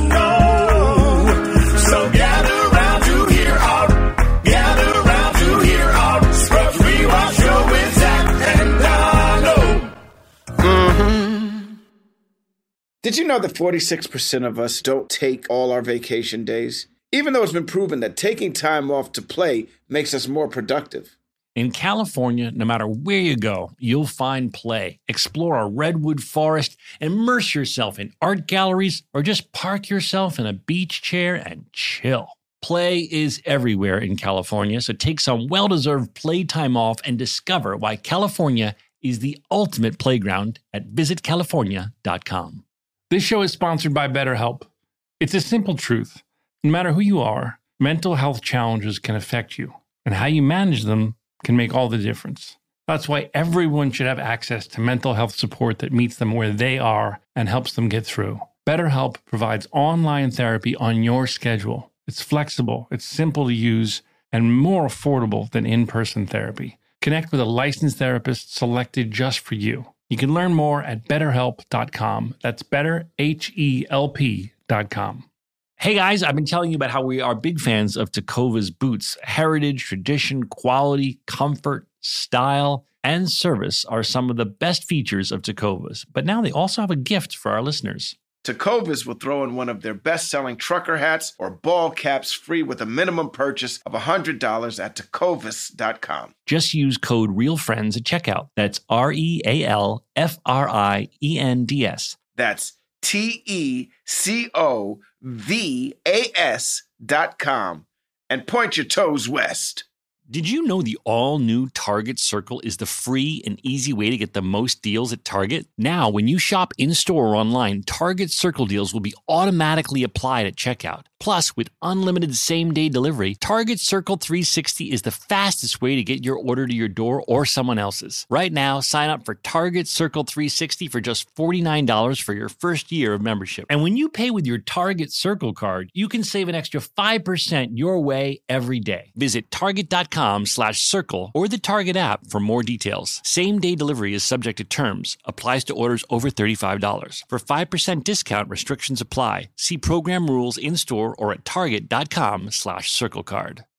know. So gather around to hear our, gather around to hear our Scrubs Rewatch show with Zach and Donald. Did you know that forty-six percent of us don't take all our vacation days? Even though it's been proven that taking time off to play makes us more productive. In California, no matter where you go, you'll find play. Explore a redwood forest, immerse yourself in art galleries, or just park yourself in a beach chair and chill. Play is everywhere in California, so take some well-deserved playtime off and discover why California is the ultimate playground at visit california dot com. This show is sponsored by BetterHelp. It's a simple truth. No matter who you are, mental health challenges can affect you, and how you manage them can make all the difference. That's why everyone should have access to mental health support that meets them where they are and helps them get through. BetterHelp provides online therapy on your schedule. It's flexible, it's simple to use, and more affordable than in-person therapy. Connect with a licensed therapist selected just for you. You can learn more at better help dot com. That's better, H E L P dot com. Hey guys, I've been telling you about how we are big fans of Tecovas boots. Heritage, tradition, quality, comfort, style, and service are some of the best features of Tecovas. But now they also have a gift for our listeners. Tecovas will throw in one of their best-selling trucker hats or ball caps free with a minimum purchase of one hundred dollars at tecovas dot com. Just use code REALFRIENDS at checkout. That's R E A L F R I E N D S. That's T E C O V A S dot com. And point your toes west. Did you know the all-new Target Circle is the free and easy way to get the most deals at Target? Now, when you shop in-store or online, Target Circle deals will be automatically applied at checkout. Plus, with unlimited same-day delivery, Target Circle three sixty is the fastest way to get your order to your door or someone else's. Right now, sign up for Target Circle three sixty for just forty-nine dollars for your first year of membership. And when you pay with your Target Circle card, you can save an extra five percent your way every day. Visit target dot com slash circle or the Target app for more details. Same-day delivery is subject to terms. Applies to orders over thirty-five dollars. For five percent discount, restrictions apply. See program rules in-store or at target dot com slash circle card.